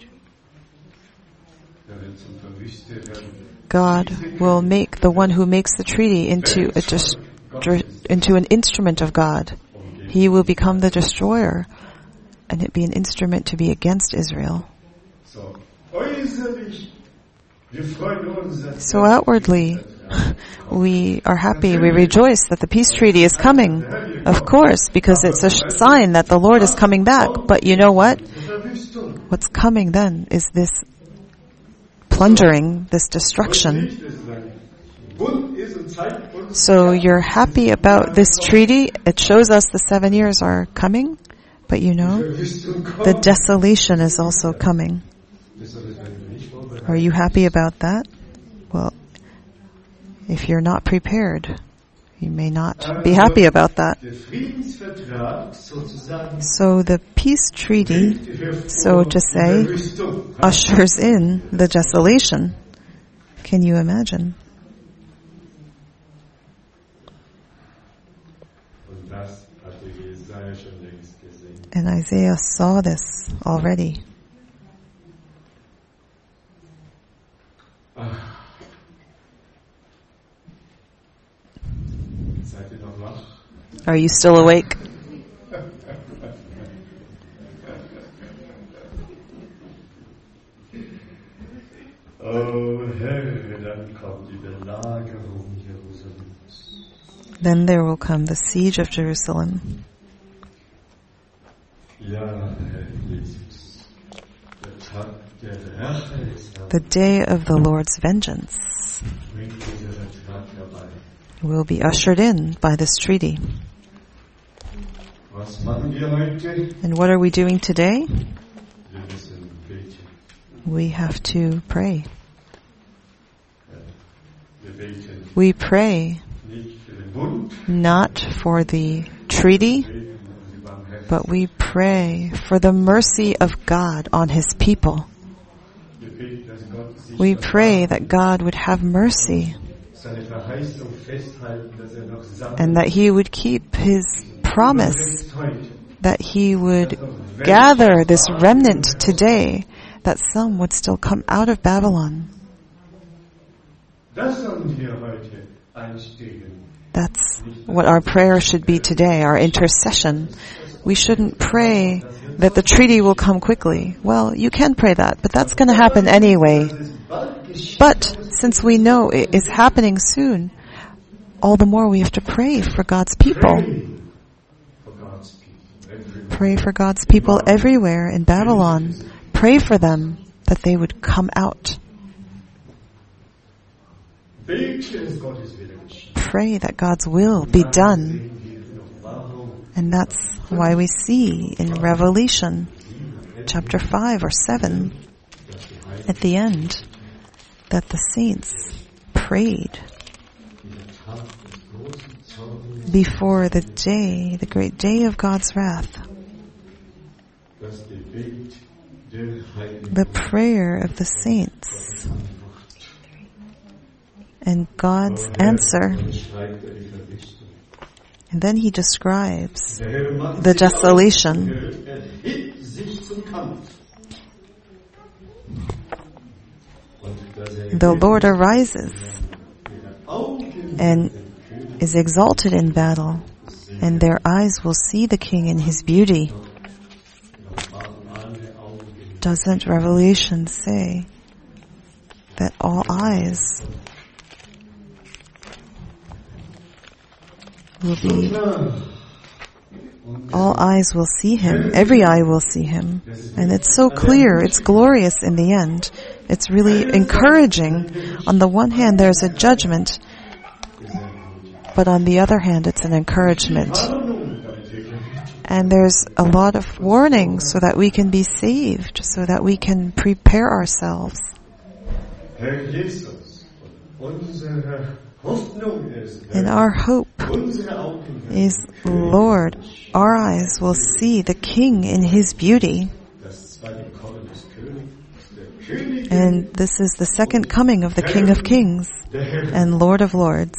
der wird zum Verwüster werden. God will make the one who makes the treaty into an instrument of God. He will become the destroyer, and it be an instrument to be against Israel. So, äußerlich, wir freuen uns, So outwardly, we are happy, we rejoice that the peace treaty is coming. Of course, because it's a sign that the Lord is coming back. But you know what? What's coming then is this plundering, this destruction. So you're happy about this treaty. It shows us the 7 years are coming. But you know, the desolation is also coming. Are you happy about that? Well, if you're not prepared, you may not be happy about that. So the peace treaty, so to say, ushers in the desolation. Can you imagine? And Isaiah saw this already. Are you still awake? Oh Herr, dann kommt die Belagerung Jerusalems. Then there will come the siege of Jerusalem. Ja, Herr Jesus, der Tag der Rache des Herrn The day of the Lord's vengeance bringt dieser Tag herbei. will be ushered in by this treaty. Was machen wir heute? And what are we doing today? Wir müssen beten. We have to pray. Wir beten We pray nicht für den Bund, not for the treaty, wir beten um die Barmherzigkeit. but we pray for the mercy of God on His people. Wir beten, dass Gott sich We pray that God would have mercy seine Verheißung festhalten, dass noch sammelt. and that He would keep His promise, Heute. that He would gather this remnant today, that some would still come out of Babylon. Das sollen wir heute einstehen. That's what our prayer should be today, our intercession. We shouldn't pray that the treaty will come quickly. Well, you can pray that, but that's going to happen anyway. But since we know it is happening soon, all the more we have to pray for God's people. Pray for God's people everywhere in Babylon. Pray for them that they would come out. Pray that God's will be done. And that's why we see in Revelation chapter 5 or 7 at the end that the saints prayed before the day, the great day of God's wrath. The prayer of the saints and God's answer. And then he describes the desolation. The Lord arises and is exalted in battle, and their eyes will see the King in his beauty. Doesn't Revelation say that all eyes will see him, every eye will see him. And it's so clear, it's glorious in the end. It's really encouraging. On the one hand, there's a judgment, but on the other hand, it's an encouragement. And there's a lot of warning so that we can be saved, so that we can prepare ourselves. And our hope is, Lord, our eyes will see the King in his beauty. And this is the second coming of the King of Kings and Lord of Lords.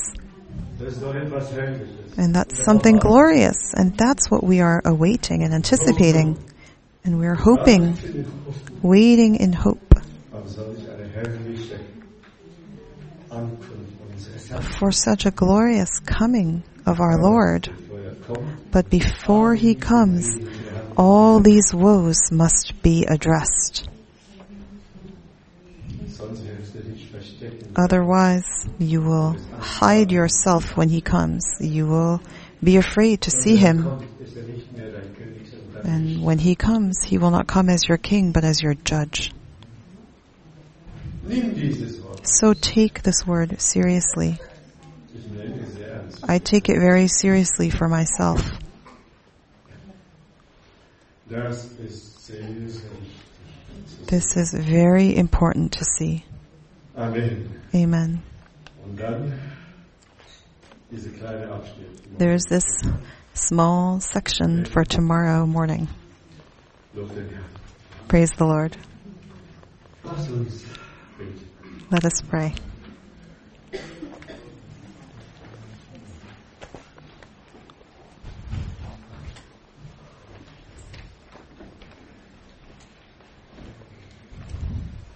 And that's something glorious. And that's what we are awaiting and anticipating. And we're hoping, waiting in hope for such a glorious coming of our Lord. But before he comes, all these woes must be addressed. Otherwise, you will hide yourself when he comes. You will be afraid to see him. And when he comes, he will not come as your king, but as your judge. So take this word seriously. I take it very seriously for myself. This is very important to see. Amen. There's this small section for tomorrow morning. Praise the Lord. Let us pray.